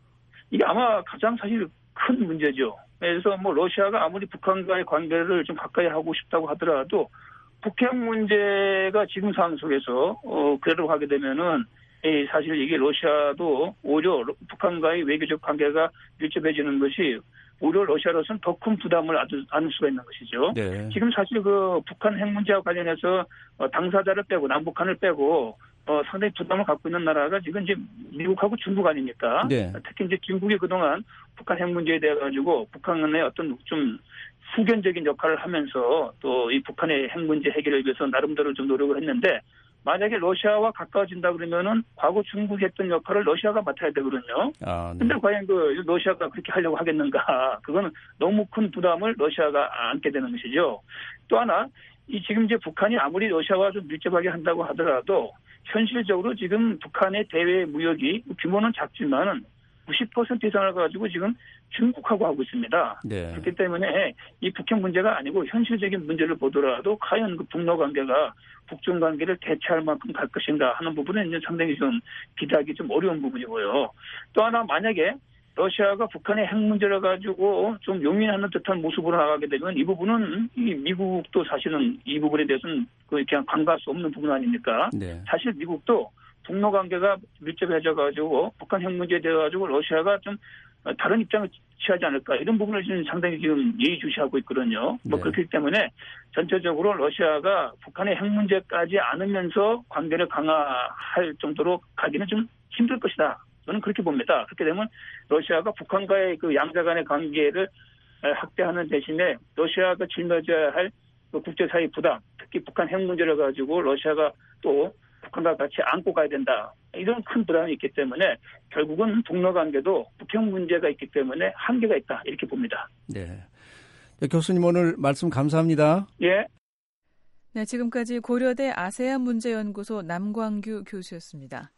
Speaker 19: 이게 아마 가장 사실 큰 문제죠. 그래서 뭐 러시아가 아무리 북한과의 관계를 좀 가까이 하고 싶다고 하더라도 북핵 문제가 지금 상황 속에서 어, 그대로 가게 되면은 이 사실 이게 러시아도 오히려 북한과의 외교적 관계가 밀접해지는 것이 오히려 러시아로서는 더 큰 부담을 안을 수가 있는 것이죠.
Speaker 3: 네.
Speaker 19: 지금 사실 그 북한 핵 문제와 관련해서 당사자를 빼고 남북한을 빼고 어, 상당히 부담을 갖고 있는 나라가 지금 이제 미국하고 중국 아닙니까?
Speaker 3: 네.
Speaker 19: 특히 이제 중국이 그동안 북한 핵 문제에 대해 가지고 북한의 어떤 좀 후견적인 역할을 하면서 또 이 북한의 핵 문제 해결을 위해서 나름대로 좀 노력을 했는데 만약에 러시아와 가까워진다 그러면은 과거 중국이 했던 역할을 러시아가 맡아야 되거든요.
Speaker 3: 아, 네.
Speaker 19: 근데 과연 그 러시아가 그렇게 하려고 하겠는가? 그거는 너무 큰 부담을 러시아가 안게 되는 것이죠. 또 하나 이 지금 이제 북한이 아무리 러시아와 좀 밀접하게 한다고 하더라도 현실적으로 지금 북한의 대외 무역이 규모는 작지만은 구십 퍼센트 이상을 가지고 지금 중국하고 하고 있습니다.
Speaker 3: 네.
Speaker 19: 그렇기 때문에 이 북핵 문제가 아니고 현실적인 문제를 보더라도 과연 그 북러 관계가 북중 관계를 대체할 만큼 갈 것인가 하는 부분은 이제 상당히 좀 기대하기 좀 어려운 부분이고요. 또 하나 만약에 러시아가 북한의 핵 문제를 가지고 좀 용인하는 듯한 모습으로 나가게 되면 이 부분은 이 미국도 사실은 이 부분에 대해서는 그냥 간과할 수 없는 부분 아닙니까?
Speaker 3: 네.
Speaker 19: 사실 미국도 북러 관계가 밀접해져 가지고 북한 핵 문제에 대해 가지고 러시아가 좀 다른 입장을 취하지 않을까 이런 부분을 지금 상당히 지금 예의주시하고 있거든요. 뭐
Speaker 3: 네.
Speaker 19: 그렇기 때문에 전체적으로 러시아가 북한의 핵 문제까지 안으면서 관계를 강화할 정도로 가기는 좀 힘들 것이다. 저는 그렇게 봅니다. 그렇게 되면 러시아가 북한과의 그 양자 간의 관계를 확대하는 대신에 러시아가 짊어져야 할 그 국제사회 부담, 특히 북한 핵 문제를 가지고 러시아가 또 북한과 같이 안고 가야 된다. 이런 큰 부담이 있기 때문에 결국은 북러 관계도 북핵 문제가 있기 때문에 한계가 있다. 이렇게 봅니다.
Speaker 3: 네. 네, 교수님 오늘 말씀 감사합니다.
Speaker 19: 예.
Speaker 6: 네, 지금까지 고려대 아세안 문제연구소 남광규 교수였습니다.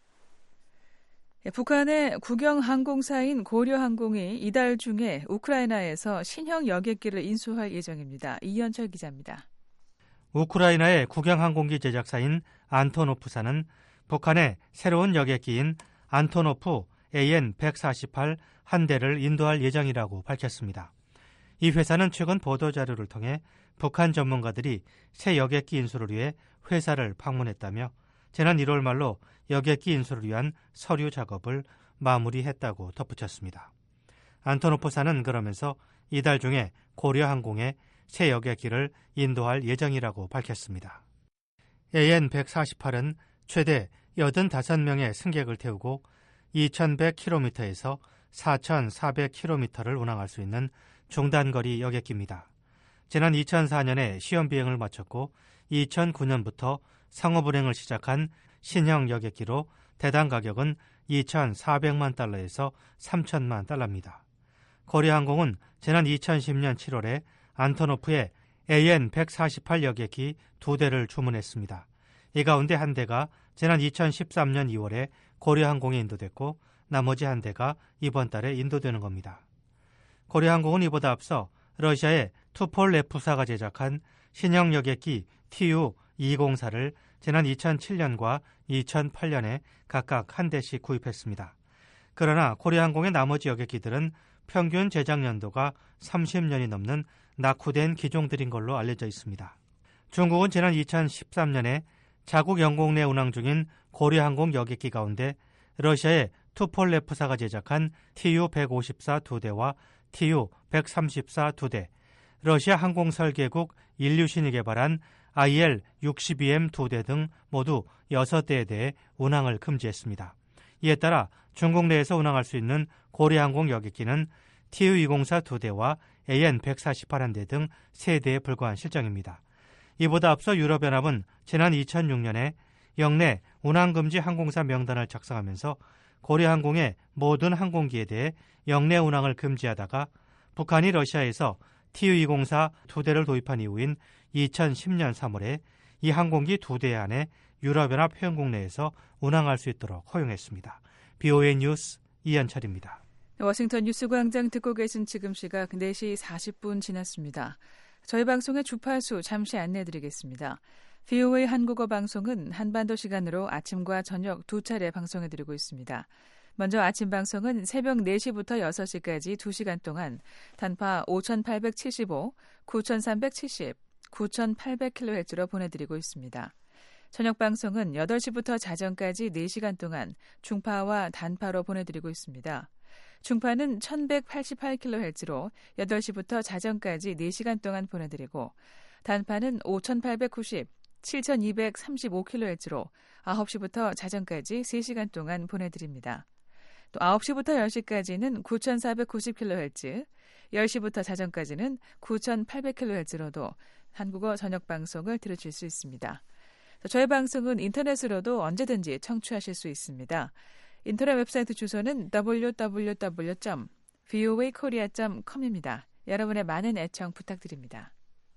Speaker 6: 네, 북한의 국영항공사인 고려항공이 이달 중에 우크라이나에서 신형 여객기를 인수할 예정입니다. 이현철 기자입니다.
Speaker 20: 우크라이나의 국영항공기 제작사인 안토노프사는 북한의 새로운 여객기인 안토노프 에이엔 백사십팔 한 대를 인도할 예정이라고 밝혔습니다. 이 회사는 최근 보도자료를 통해 북한 전문가들이 새 여객기 인수를 위해 회사를 방문했다며 지난 일월 말로 여객기 인수를 위한 서류 작업을 마무리했다고 덧붙였습니다. 안토노프사는 그러면서 이달 중에 고려항공에 새 여객기를 인도할 예정이라고 밝혔습니다. 에이엔 백사십팔은 최대 팔십오 명의 승객을 태우고 이천백 킬로미터에서 사천사백 킬로미터를 운항할 수 있는 중단거리 여객기입니다. 지난 이천사 년에 시험 비행을 마쳤고 이천구 년부터 상업 운행을 시작한 신형 여객기로 대당 가격은 이천사백만 달러에서 삼천만 달러입니다. 고려항공은 지난 이천십 년 칠월에 안토노프의 에이엔 백사십팔 여객기 두 대를 주문했습니다. 이 가운데 한 대가 지난 이천십삼 년 이월에 고려항공에 인도됐고 나머지 한 대가 이번 달에 인도되는 겁니다. 고려항공은 이보다 앞서 러시아의 투폴레프사가 제작한 신형 여객기 티유 이공사를 지난 이천칠 년과 이천팔 년에 각각 한 대씩 구입했습니다. 그러나 고려항공의 나머지 여객기들은 평균 제작 연도가 삼십 년이 넘는 낙후된 기종들인 걸로 알려져 있습니다. 중국은 지난 이천십삼 년에 자국 영공 내 운항 중인 고려항공 여객기 가운데 러시아의 투폴레프사가 제작한 티유 백오십사 두 대와 티유 백삼십사 두 대, 러시아 항공설계국 일류신이 개발한 아이엘 육십이 엠 두 대 등 모두 여섯 대에 대해 운항을 금지했습니다. 이에 따라 중국 내에서 운항할 수 있는 고려항공 여객기는 티유 이공사 두 대와 에이엔 백사십팔 한 대 등 세 대에 불과한 실정입니다. 이보다 앞서 유럽연합은 지난 이천육 년에 영내 운항금지 항공사 명단을 작성하면서 고려항공의 모든 항공기에 대해 영내 운항을 금지하다가 북한이 러시아에서 티유 이공사 두 대를 도입한 이후인 이천십 년 삼월에 이 항공기 두 대 안에 유럽연합 회원국 내에서 운항할 수 있도록 허용했습니다. 비오에이 뉴스 이현철입니다.
Speaker 6: 워싱턴 뉴스광장 듣고 계신 지금 시각 네 시 사십 분 지났습니다. 저희 방송의 주파수 잠시 안내해드리겠습니다. 비오에이 한국어 방송은 한반도 시간으로 아침과 저녁 두 차례 방송해드리고 있습니다. 먼저 아침 방송은 새벽 네 시부터 여섯 시까지 두 시간 동안 단파 오천팔백칠십오, 구천삼백칠십, 구천팔백 킬로헤르츠로 보내드리고 있습니다. 저녁 방송은 여덟 시부터 자정까지 네 시간 동안 중파와 단파로 보내드리고 있습니다. 중파는 천백팔십팔 킬로헤르츠로 여덟 시부터 자정까지 네 시간 동안 보내드리고 단파는 오천팔백구십, 칠천이백삼십오 킬로헤르츠로 아홉 시부터 자정까지 세 시간 동안 보내드립니다. 또 아홉 시부터 열 시까지는 구천사백구십 킬로헤르츠, 열 시부터 자정까지는 구천팔백 킬로헤르츠로도 한국어 저녁 방송을 들으실 수 있습니다. 저희 방송은 인터넷으로도 언제든지 청취하실 수 있습니다. 인터넷 웹사이트 주소는 더블유 더블유 더블유 점 브이오에이 코리아 점 컴입니다. 여러분의 많은 애청 부탁드립니다.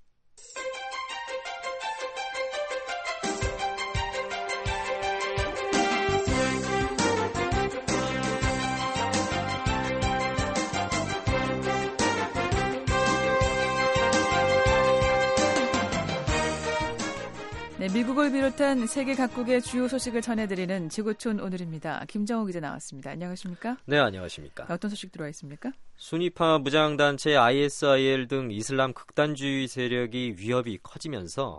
Speaker 6: 네, 미국을 비롯한 세계 각국의 주요 소식을 전해드리는 지구촌 오늘입니다. 김정호 기자 나왔습니다. 안녕하십니까?
Speaker 21: 네, 안녕하십니까?
Speaker 6: 어떤 소식 들어와 있습니까?
Speaker 21: 순위파 무장단체 아이에스아이엘 등 이슬람 극단주의 세력이 위협이 커지면서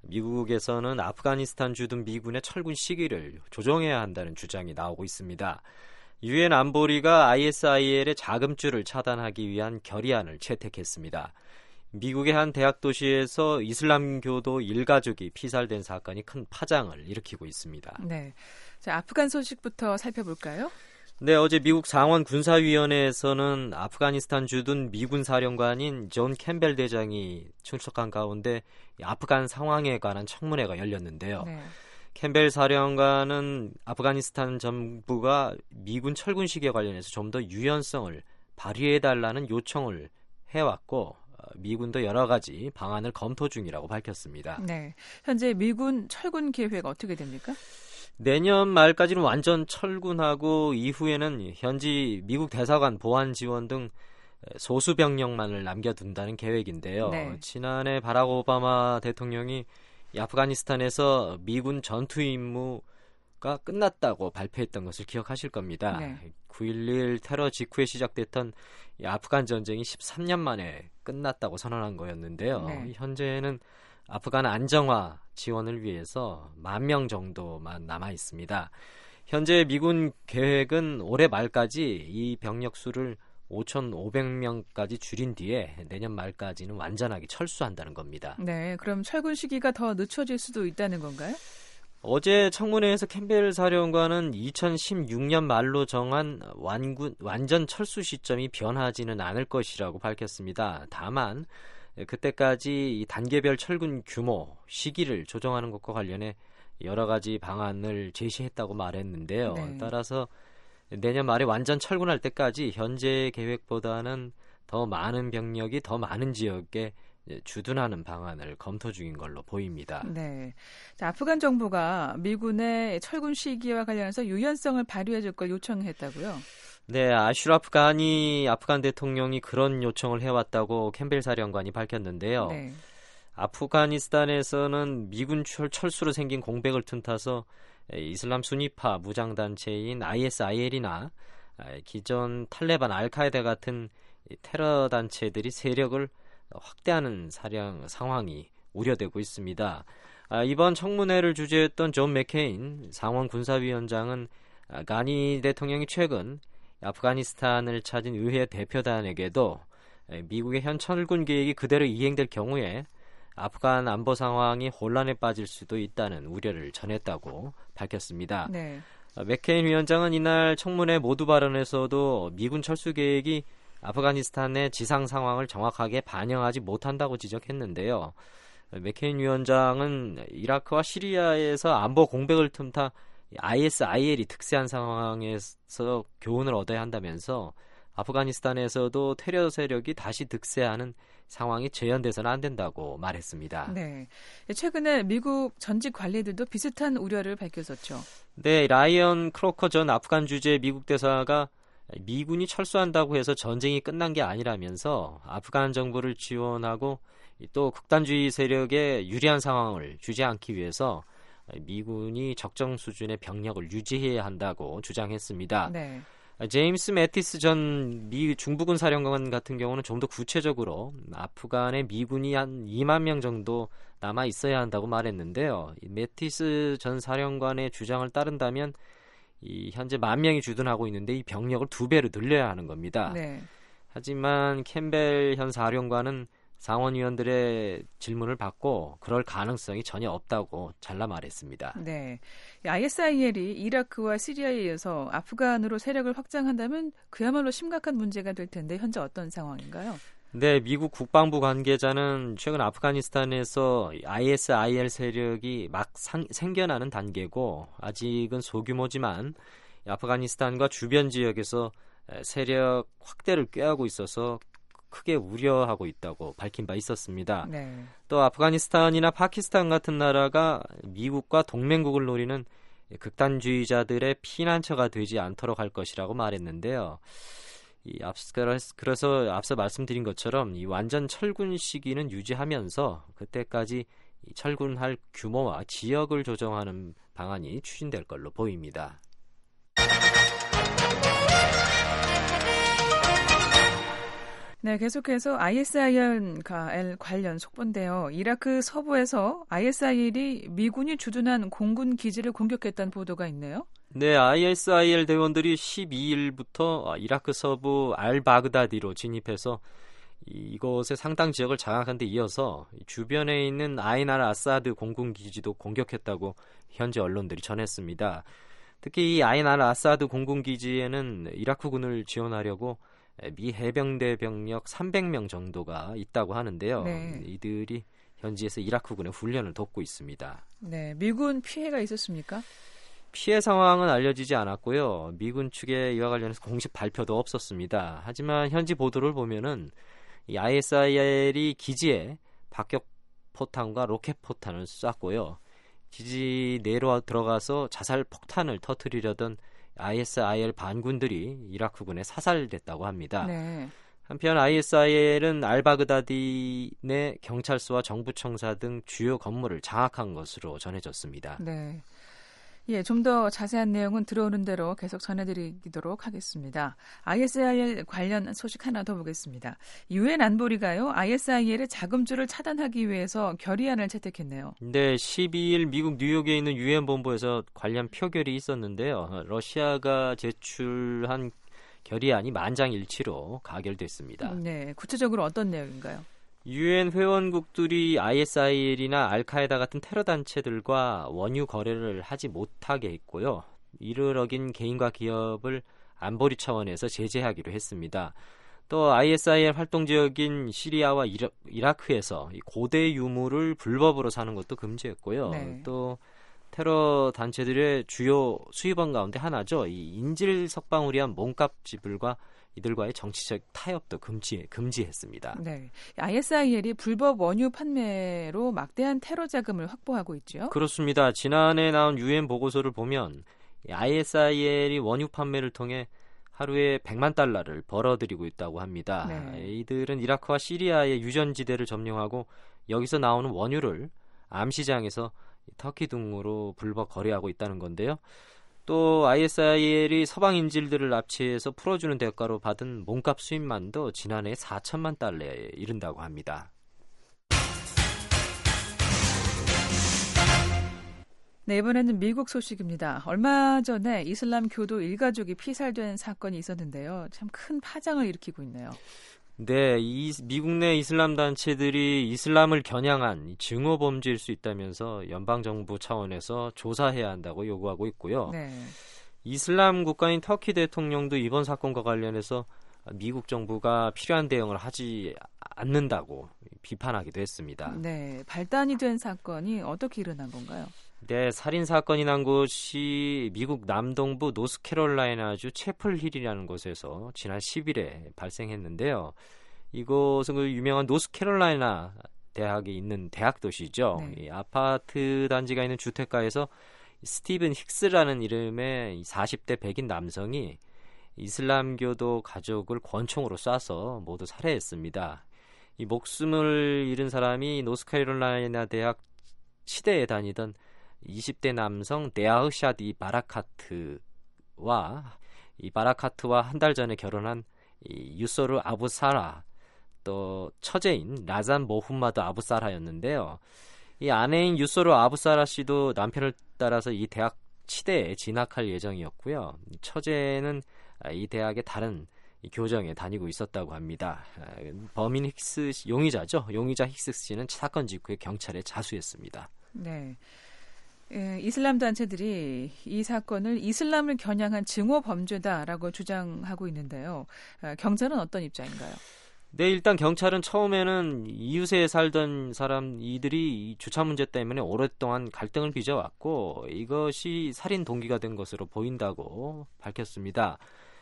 Speaker 21: 미국에서는 아프가니스탄 주둔 미군의 철군 시기를 조정해야 한다는 주장이 나오고 있습니다. 유엔 안보리가 아이에스아이엘의 자금줄을 차단하기 위한 결의안을 채택했습니다. 미국의 한 대학 도시에서 이슬람교도 일가족이 피살된 사건이 큰 파장을 일으키고 있습니다.
Speaker 6: 네, 자, 아프간 소식부터 살펴볼까요?
Speaker 21: 네, 어제 미국 상원 군사위원회에서는 아프가니스탄 주둔 미군 사령관인 존 캠벨 대장이 출석한 가운데 아프간 상황에 관한 청문회가 열렸는데요. 네. 캠벨 사령관은 아프가니스탄 정부가 미군 철군 시기에 관련해서 좀 더 유연성을 발휘해달라는 요청을 해왔고 미군도 여러 가지 방안을 검토 중이라고 밝혔습니다.
Speaker 6: 네, 현재 미군 철군 계획 어떻게 됩니까?
Speaker 21: 내년 말까지는 완전 철군하고 이후에는 현지 미국 대사관 보안 지원 등 소수 병력만을 남겨둔다는 계획인데요. 네. 지난해 바락 오바마 대통령이 아프가니스탄에서 미군 전투 임무가 끝났다고 발표했던 것을 기억하실 겁니다. 네. 구일일 테러 직후에 시작됐던 이 아프간 전쟁이 십삼 년 만에 끝났다고 선언한 거였는데요. 네. 현재는 아프간 안정화 지원을 위해서 만 명 정도만 남아 있습니다. 현재 미군 계획은 올해 말까지 이 병력 수를 오천오백 명까지 줄인 뒤에 내년 말까지는 완전하게 철수한다는 겁니다.
Speaker 6: 네, 그럼 철군 시기가 더 늦춰질 수도 있다는 건가요?
Speaker 21: 어제 청문회에서 캠벨 사령관은 이천십육 년 말로 정한 완군, 완전 철수 시점이 변하지는 않을 것이라고 밝혔습니다. 다만 그때까지 단계별 철군 규모, 시기를 조정하는 것과 관련해 여러 가지 방안을 제시했다고 말했는데요. 네. 따라서 내년 말에 완전 철군할 때까지 현재 계획보다는 더 많은 병력이 더 많은 지역에 주둔하는 방안을 검토 중인 걸로 보입니다.
Speaker 6: 네, 자, 아프간 정부가 미군의 철군 시기와 관련해서 유연성을 발휘해 줄 걸 요청했다고요?
Speaker 21: 네, 아슈라프 가니 아프간 대통령이 그런 요청을 해왔다고 캠벨 사령관이 밝혔는데요. 네. 아프가니스탄에서는 미군 철, 철수로 생긴 공백을 틈타서 이슬람 수니파 무장단체인 아이에스아이엘이나 기존 탈레반 알카에다 같은 테러 단체들이 세력을 확대하는 사령, 상황이 우려되고 있습니다. 아, 이번 청문회를 주재했던 존 맥케인 상원 군사위원장은 아, 가니 대통령이 최근 아프가니스탄을 찾은 의회 대표단에게도 미국의 현 철군 계획이 그대로 이행될 경우에 아프간 안보 상황이 혼란에 빠질 수도 있다는 우려를 전했다고 밝혔습니다.
Speaker 6: 네.
Speaker 21: 맥케인 위원장은 이날 청문회 모두 발언에서도 미군 철수 계획이 아프가니스탄의 지상 상황을 정확하게 반영하지 못한다고 지적했는데요. 맥케인 위원장은 이라크와 시리아에서 안보 공백을 틈타 아이에스아이엘이 득세한 상황에서 교훈을 얻어야 한다면서 아프가니스탄에서도 테러 세력이 다시 득세하는 상황이 재현돼서는 안 된다고 말했습니다.
Speaker 6: 네, 최근에 미국 전직 관리들도 비슷한 우려를 밝혔었죠.
Speaker 21: 네, 라이언 크로커 전 아프간 주재 미국 대사가 미군이 철수한다고 해서 전쟁이 끝난 게 아니라면서 아프간 정부를 지원하고 또 극단주의 세력에 유리한 상황을 주지 않기 위해서 미군이 적정 수준의 병력을 유지해야 한다고 주장했습니다.
Speaker 6: 네.
Speaker 21: 제임스 매티스 전 미 중부군 사령관 같은 경우는 좀 더 구체적으로 아프간에 미군이 한 이만 명 정도 남아 있어야 한다고 말했는데요. 매티스 전 사령관의 주장을 따른다면 이 현재 만 명이 주둔하고 있는데 이 병력을 두 배로 늘려야 하는 겁니다.
Speaker 6: 네.
Speaker 21: 하지만 캠벨 현 사령관은 상원의원들의 질문을 받고 그럴 가능성이 전혀 없다고 잘라 말했습니다.
Speaker 6: 네, 아이에스아이엘이 이라크와 시리아에 이어서 아프간으로 세력을 확장한다면 그야말로 심각한 문제가 될 텐데 현재 어떤 상황인가요?
Speaker 21: 네, 미국 국방부 관계자는 최근 아프가니스탄에서 아이에스아이엘 세력이 막 상, 생겨나는 단계고 아직은 소규모지만 아프가니스탄과 주변 지역에서 세력 확대를 꾀하고 있어서 크게 우려하고 있다고 밝힌 바 있었습니다.
Speaker 6: 네.
Speaker 21: 또 아프가니스탄이나 파키스탄 같은 나라가 미국과 동맹국을 노리는 극단주의자들의 피난처가 되지 않도록 할 것이라고 말했는데요. 이 앞서, 그래서 앞서 말씀드린 것처럼 이 완전 철군 시기는 유지하면서 그때까지 이 철군할 규모와 지역을 조정하는 방안이 추진될 걸로 보입니다.
Speaker 6: 네, 계속해서 아이에스아이엘 관련 속보인데요. 이라크 서부에서 아이에스아이엘이 미군이 주둔한 공군 기지를 공격했다는 보도가 있네요.
Speaker 21: 네, 아이에스아이엘 대원들이 십이 일부터 이라크 서부 알바그다디로 진입해서 이곳의 상당 지역을 장악한 데 이어서 주변에 있는 아인 알 아사드 공군 기지도 공격했다고 현지 언론들이 전했습니다. 특히 이 아인 알 아사드 공군 기지에는 이라크군을 지원하려고 미 해병대 병력 삼백 명 정도가 있다고 하는데요.
Speaker 6: 네.
Speaker 21: 이들이 현지에서 이라크군의 훈련을 돕고 있습니다.
Speaker 6: 네, 미군 피해가 있었습니까?
Speaker 21: 피해 상황은 알려지지 않았고요. 미군 측에 이와 관련해서 공식 발표도 없었습니다. 하지만 현지 보도를 보면은 이 아이에스아이엘이 기지에 박격 포탄과 로켓 포탄을 쐈고요. 기지 내로 들어가서 자살 폭탄을 터뜨리려던 아이에스아이엘 반군들이 이라크군에 사살됐다고 합니다.
Speaker 6: 네.
Speaker 21: 한편 아이에스아이엘은 알바그다디 내 경찰서와 정부청사 등 주요 건물을 장악한 것으로 전해졌습니다.
Speaker 6: 네. 예, 좀 더 자세한 내용은 들어오는 대로 계속 전해드리도록 하겠습니다. 아이에스아이엘 관련 소식 하나 더 보겠습니다. 유엔 안보리가요, 아이에스아이엘의 자금줄을 차단하기 위해서 결의안을 채택했네요.
Speaker 21: 네, 십이 일 미국 뉴욕에 있는 유엔 본부에서 관련 표결이 있었는데요. 러시아가 제출한 결의안이 만장일치로 가결됐습니다.
Speaker 6: 네, 구체적으로 어떤 내용인가요?
Speaker 21: 유엔 회원국들이 아이에스아이엘이나 알카에다 같은 테러 단체들과 원유 거래를 하지 못하게 했고요. 이를 어긴 개인과 기업을 안보리 차원에서 제재하기로 했습니다. 또 아이에스아이엘 활동 지역인 시리아와 이라, 이라크에서 고대 유물을 불법으로 사는 것도 금지했고요.
Speaker 6: 네.
Speaker 21: 또 테러 단체들의 주요 수입원 가운데 하나죠. 이 인질 석방을 몸값 지불과 이들과의 정치적 타협도 금지, 금지했습니다.
Speaker 6: 네, 아이에스아이엘이 불법 원유 판매로 막대한 테러 자금을 확보하고 있죠.
Speaker 21: 그렇습니다. 지난해 나온 유엔 보고서를 보면 아이에스아이엘이 원유 판매를 통해 하루에 백만 달러를 벌어들이고 있다고 합니다.
Speaker 6: 네.
Speaker 21: 이들은 이라크와 시리아의 유전지대를 점령하고 여기서 나오는 원유를 암시장에서 터키 등으로 불법 거래하고 있다는 건데요. 또 아이에스아이엘이 서방 인질들을 납치해서 풀어주는 대가로 받은 몸값 수입만도 지난해 사천만 달러에 이른다고 합니다.
Speaker 6: 네, 이번에는 미국 소식입니다. 얼마 전에 이슬람 교도 일가족이 피살된 사건이 있었는데요. 참 큰 파장을 일으키고 있네요.
Speaker 21: 네, 이 미국 내 이슬람 단체들이 이슬람을 겨냥한 증오 범죄일 수 있다면서 연방정부 차원에서 조사해야 한다고 요구하고 있고요. 네. 이슬람 국가인 터키 대통령도 이번 사건과 관련해서 미국 정부가 필요한 대응을 하지 않는다고 비판하기도 했습니다.
Speaker 6: 네, 발단이 된 사건이 어떻게 일어난 건가요?
Speaker 21: 네, 살인 사건이 난 곳이 미국 남동부 노스캐롤라이나주 채플힐이라는 곳에서 지난 십 일에 발생했는데요. 이곳은 그 유명한 노스캐롤라이나 대학이 있는 대학 도시죠. 네. 이 아파트 단지가 있는 주택가에서 스티븐 힉스라는 이름의 사십 대 백인 남성이 이슬람교도 가족을 권총으로 쏴서 모두 살해했습니다. 이 목숨을 잃은 사람이 노스캐롤라이나 대학 치대에 다니던 이십 대 남성 네아흐샤디 바라카트와 이 바라카트와 한 달 전에 결혼한 이 유소르 아부사라, 또 처제인 라잔 모훔마드 아부사라였는데요. 이 아내인 유소르 아부사라 씨도 남편을 따라서 이 대학 치대에 진학할 예정이었고요. 처제는 이 대학의 다른 교정에 다니고 있었다고 합니다. 범인 힉스 용의자죠. 용의자 힉스 씨는 사건 직후에 경찰에 자수했습니다.
Speaker 6: 네. 예, 이슬람 단체들이 이 사건을 이슬람을 겨냥한 증오 범죄다라고 주장하고 있는데요. 아, 경찰은 어떤 입장인가요?
Speaker 21: 네, 일단 경찰은 처음에는 이웃에 살던 사람 이들이 주차 문제 때문에 오랫동안 갈등을 빚어왔고 이것이 살인 동기가 된 것으로 보인다고 밝혔습니다.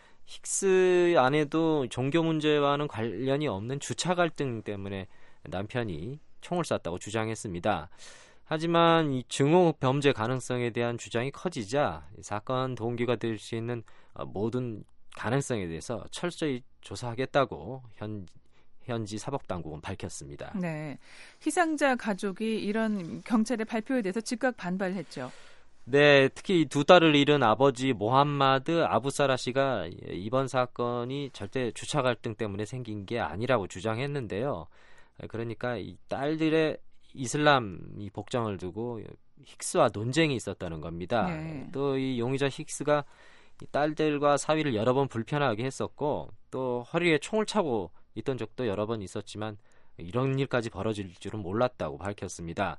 Speaker 21: 힉스 아내도 종교 문제와는 관련이 없는 주차 갈등 때문에 남편이 총을 쐈다고 주장했습니다. 하지만 이 증오 범죄 가능성에 대한 주장이 커지자 사건 동기가 될 수 있는 모든 가능성에 대해서 철저히 조사하겠다고 현, 현지 사법당국은 밝혔습니다.
Speaker 6: 네, 희생자 가족이 이런 경찰의 발표에 대해서 즉각 반발했죠.
Speaker 21: 네, 특히 두 딸을 잃은 아버지 모함마드 아부사라 씨가 이번 사건이 절대 주차 갈등 때문에 생긴 게 아니라고 주장했는데요. 그러니까 이 딸들의 이슬람 이 복장을 두고 힉스와 논쟁이 있었다는 겁니다. 네. 또 이 용의자 힉스가 이 딸들과 사위를 여러 번 불편하게 했었고 또 허리에 총을 차고 있던 적도 여러 번 있었지만 이런 일까지 벌어질 줄은 몰랐다고 밝혔습니다.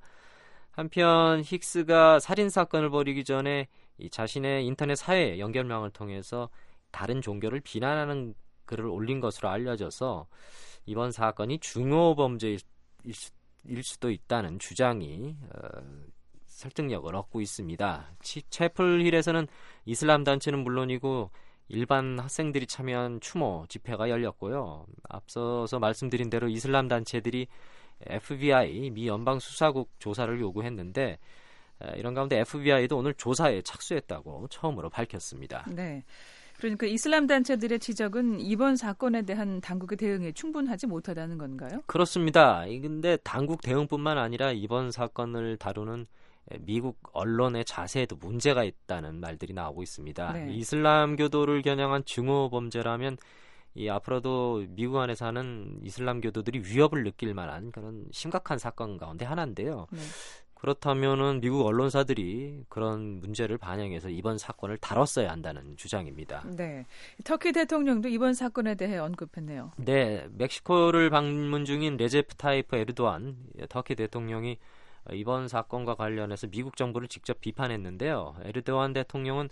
Speaker 21: 한편 힉스가 살인사건을 벌이기 전에 이 자신의 인터넷 사회 연결망을 통해서 다른 종교를 비난하는 글을 올린 것으로 알려져서 이번 사건이 중호범죄일 수 일 수도 있다는 주장이 어, 설득력을 얻고 있습니다. 채플힐에서는 이슬람 단체는 물론이고 일반 학생들이 참여한 추모 집회가 열렸고요. 앞서서 말씀드린 대로 이슬람 단체들이 에프비아이 미 연방수사국 조사를 요구했는데 이런 가운데 에프비아이도 오늘 조사에 착수했다고 처음으로 밝혔습니다.
Speaker 6: 네. 그러니까 이슬람 단체들의 지적은 이번 사건에 대한 당국의 대응이 충분하지 못하다는 건가요?
Speaker 21: 그렇습니다. 근데 당국 대응뿐만 아니라 이번 사건을 다루는 미국 언론의 자세에도 문제가 있다는 말들이 나오고 있습니다. 네. 이슬람교도를 겨냥한 증오 범죄라면 이 앞으로도 미국 안에 사는 이슬람교도들이 위협을 느낄 만한 그런 심각한 사건 가운데 하나인데요. 네. 그렇다면은 미국 언론사들이 그런 문제를 반영해서 이번 사건을 다뤘어야 한다는 주장입니다.
Speaker 6: 네, 터키 대통령도 이번 사건에 대해 언급했네요.
Speaker 21: 네, 멕시코를 방문 중인 레제프 타이프 에르도안 터키 대통령이 이번 사건과 관련해서 미국 정부를 직접 비판했는데요. 에르도안 대통령은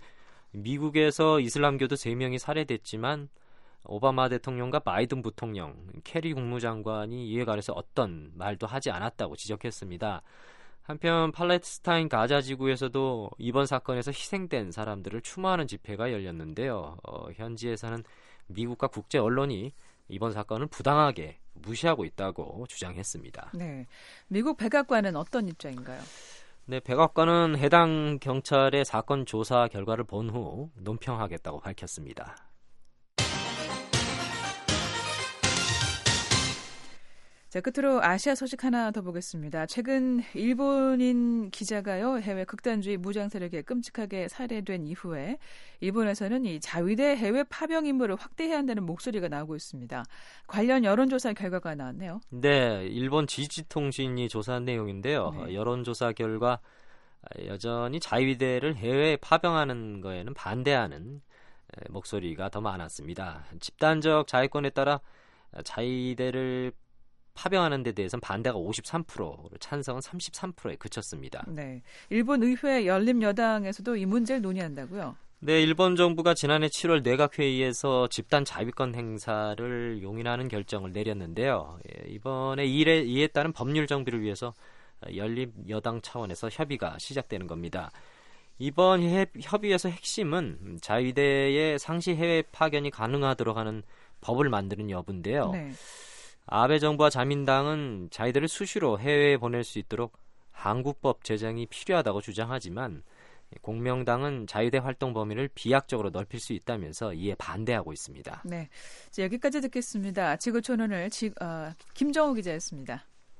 Speaker 21: 미국에서 이슬람교도 세 명이 살해됐지만 오바마 대통령과 바이든 부통령, 캐리 국무장관이 이에 관해서 어떤 말도 하지 않았다고 지적했습니다. 한편 팔레스타인 가자 지구에서도 이번 사건에서 희생된 사람들을 추모하는 집회가 열렸는데요. 어, 현지에서는 미국과 국제 언론이 이번 사건을 부당하게 무시하고 있다고 주장했습니다.
Speaker 6: 네, 미국 백악관은 어떤 입장인가요?
Speaker 21: 네, 백악관은 해당 경찰의 사건 조사 결과를 본 후 논평하겠다고 밝혔습니다.
Speaker 6: 자, 끝으로 아시아 소식 하나 더 보겠습니다. 최근 일본인 기자가요, 해외 극단주의 무장 세력에 끔찍하게 살해된 이후에 일본에서는 이 자위대 해외 파병 임무를 확대해야 한다는 목소리가 나오고 있습니다. 관련 여론조사 결과가 나왔네요.
Speaker 21: 네, 일본 지지통신이 조사한 내용인데요. 네. 여론조사 결과 여전히 자위대를 해외에 파병하는 거에는 반대하는 목소리가 더 많았습니다. 집단적 자위권에 따라 자위대를 파병하는 데 대해서는 반대가 오십삼 퍼센트, 찬성은 삼십삼 퍼센트에 그쳤습니다.
Speaker 6: 네, 일본 의회 열린 여당에서도 이 문제를 논의한다고요?
Speaker 21: 네, 일본 정부가 지난해 칠월 내각회의에서 집단 자위권 행사를 용인하는 결정을 내렸는데요. 이번에 이에, 이에 따른 법률 정비를 위해서 열린 여당 차원에서 협의가 시작되는 겁니다. 이번 협의에서 핵심은 자위대의 상시 해외 파견이 가능하도록 하는 법을 만드는 여부인데요. 네. 아베 정부와 자민당은 자위대를 수시로 해외에 보낼 수 있도록 한국법 제정이 필요하다고 주장하지만 공명당은 자위대 활동 범위를 비약적으로 넓힐 수 있다면서 이에 반대하고 있습니다.
Speaker 6: 네, 자, 여기까지 듣겠습니다. 지구촌 오늘 지, 어, 김정우 기자였습니다.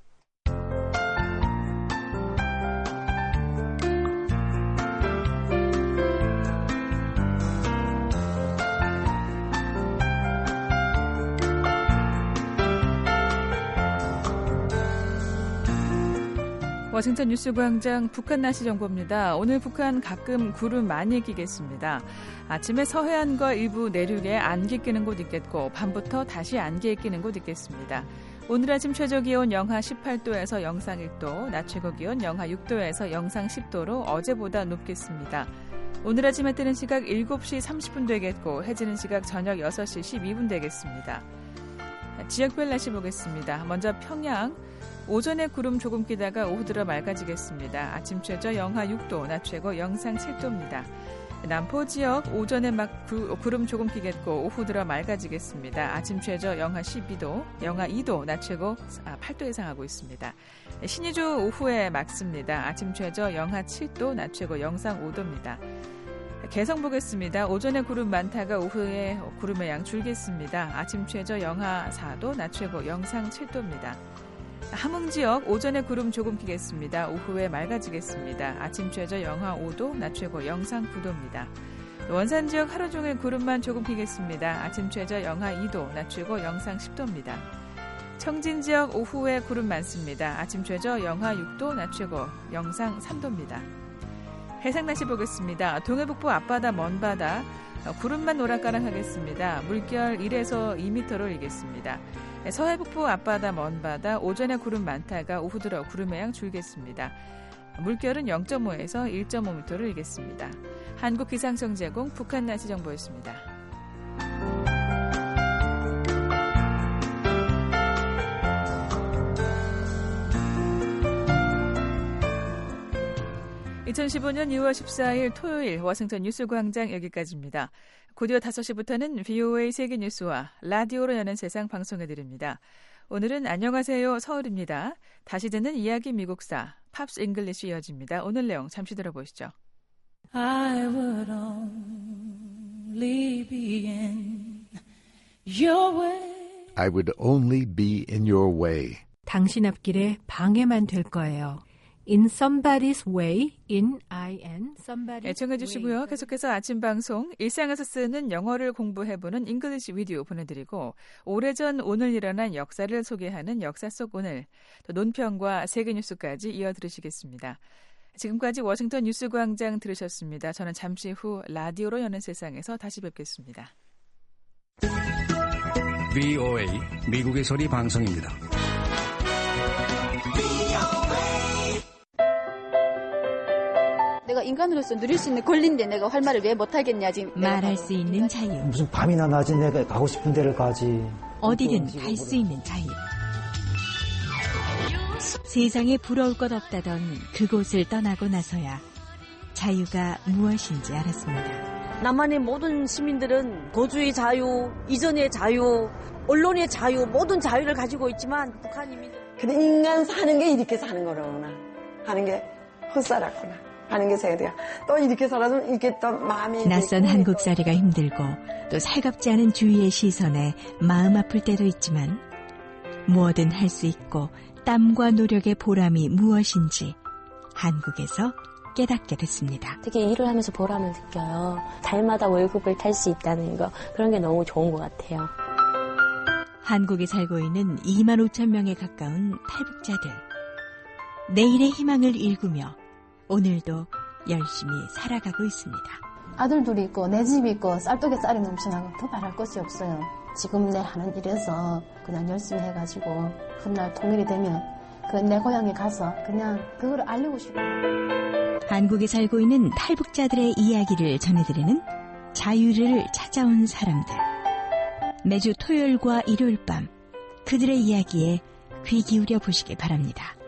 Speaker 6: 워싱턴 뉴스광장 북한 날씨 정보입니다. 오늘 북한 가끔 구름 많이 끼겠습니다. 아침에 서해안과 일부 내륙에 안개 끼는 곳 있겠고 밤부터 다시 안개 끼는 곳 있겠습니다. 오늘 아침 최저기온 영하 십팔 도에서 영상 일 도, 낮 최고기온 영하 육 도에서 영상 십 도로 어제보다 높겠습니다. 오늘 아침에 뜨는 시각 일곱 시 삼십 분 되겠고 해지는 시각 저녁 여섯 시 십이 분 되겠습니다. 지역별 날씨 보겠습니다. 먼저 평양. 오전에 구름 조금 끼다가 오후 들어 맑아지겠습니다. 아침 최저 영하 육 도, 낮 최고 영상 칠 도입니다. 남포 지역 오전에 막 구, 구름 조금 끼겠고 오후 들어 맑아지겠습니다. 아침 최저 영하 십이 도, 영하 이 도, 낮 최고 팔 도 예상하고 있습니다. 신의주 오후에 맑습니다. 아침 최저 영하 칠 도, 낮 최고 영상 오 도입니다. 개성 보겠습니다. 오전에 구름 많다가 오후에 구름의 양 줄겠습니다. 아침 최저 영하 사 도, 낮 최고 영상 칠 도입니다. 함흥 지역 오전에 구름 조금 끼겠습니다. 오후에 맑아지겠습니다. 아침 최저 영하 오 도, 낮 최고 영상 구 도입니다. 원산 지역 하루 종일 구름만 조금 끼겠습니다. 아침 최저 영하 이 도, 낮 최고 영상 십 도입니다. 청진 지역 오후에 구름 많습니다. 아침 최저 영하 육 도, 낮 최고 영상 삼 도입니다. 해상 날씨 보겠습니다. 동해북부 앞바다 먼바다 구름만 오락가락하겠습니다. 물결 일에서 이 미터로 일겠습니다. 서해북부 앞바다 먼바다 오전에 구름 많다가 오후 들어 구름의 양 줄겠습니다. 물결은 영 점 오에서 일 점 오 미터를 일겠습니다. 한국기상청 제공 북한 날씨 정보였습니다. 이천십오 년 유월 십사일 토요일 워싱턴 뉴스광장 여기까지입니다. 곧이어 다섯 시부터는 브이오에이 세계뉴스와 라디오로 여는 세상 방송해드립니다. 오늘은 안녕하세요 서울입니다. 다시 듣는 이야기 미국사 팝스 잉글리쉬 이어집니다. 오늘 내용 잠시 들어보시죠. I would only be in your way.
Speaker 2: I would only be in your way.
Speaker 22: 당신 앞길에 방해만 될 거예요. In somebody's way, in in somebody's
Speaker 6: 애청해 주시고요. way. 계속해서 아침 방송 일상에서 쓰는 영어를 공부해보는 잉글리시 비디오 보내드리고 오래전 오늘 일어난 역사를 소개하는 역사 속 오늘 또 논평과 세계뉴스까지 이어들으시겠습니다. 지금까지 워싱턴 뉴스광장 들으셨습니다. 저는 잠시 후 라디오로 여는 세상에서 다시 뵙겠습니다.
Speaker 23: 브이오에이 미국의 소리 방송입니다.
Speaker 24: 내가 인간으로서 누릴 수 있는 권리인데 내가 할 말을 왜 못하겠냐 지금.
Speaker 25: 말할 수 있는 자유.
Speaker 26: 무슨 밤이나 낮에 내가 가고 싶은 데를 가지.
Speaker 25: 어디든 갈 수 있는 자유. 세상에 부러울 것 없다던 그곳을 떠나고 나서야 자유가 무엇인지 알았습니다.
Speaker 27: 남한의 모든 시민들은 거주의 자유, 이전의 자유, 언론의 자유, 모든 자유를 가지고 있지만 북한 이민들.
Speaker 28: 근데 인간 사는 게 이렇게 사는 거로구나 하는 게 헛살았구나. 하는 게 생각돼요. 또 이렇게 살아서 이렇게 또 마음이
Speaker 25: 낯선 한국살이가 힘들고 또 살갑지 않은 주위의 시선에 마음 아플 때도 있지만 뭐든 할 수 있고 땀과 노력의 보람이 무엇인지 한국에서 깨닫게 됐습니다.
Speaker 29: 특히 일을 하면서 보람을 느껴요. 달마다 월급을 탈 수 있다는 거 그런 게 너무 좋은 것 같아요.
Speaker 25: 한국에 살고 있는 이만 오천 명에 가까운 탈북자들. 내일의 희망을 일구며 오늘도 열심히 살아가고 있습니다.
Speaker 1: 아들 둘이 있고 내 집이 있고 쌀떡에 쌀이 넘쳐나고 더 바랄 것이 없어요. 지금 내 하는 일에서 그냥 열심히 해가지고 훗날 통일이 되면 그 내 고향에 가서 그냥 그걸 알리고 싶어요.
Speaker 25: 한국에 살고 있는 탈북자들의 이야기를 전해드리는 자유를 찾아온 사람들. 매주 토요일과 일요일 밤 그들의 이야기에 귀 기울여 보시기 바랍니다.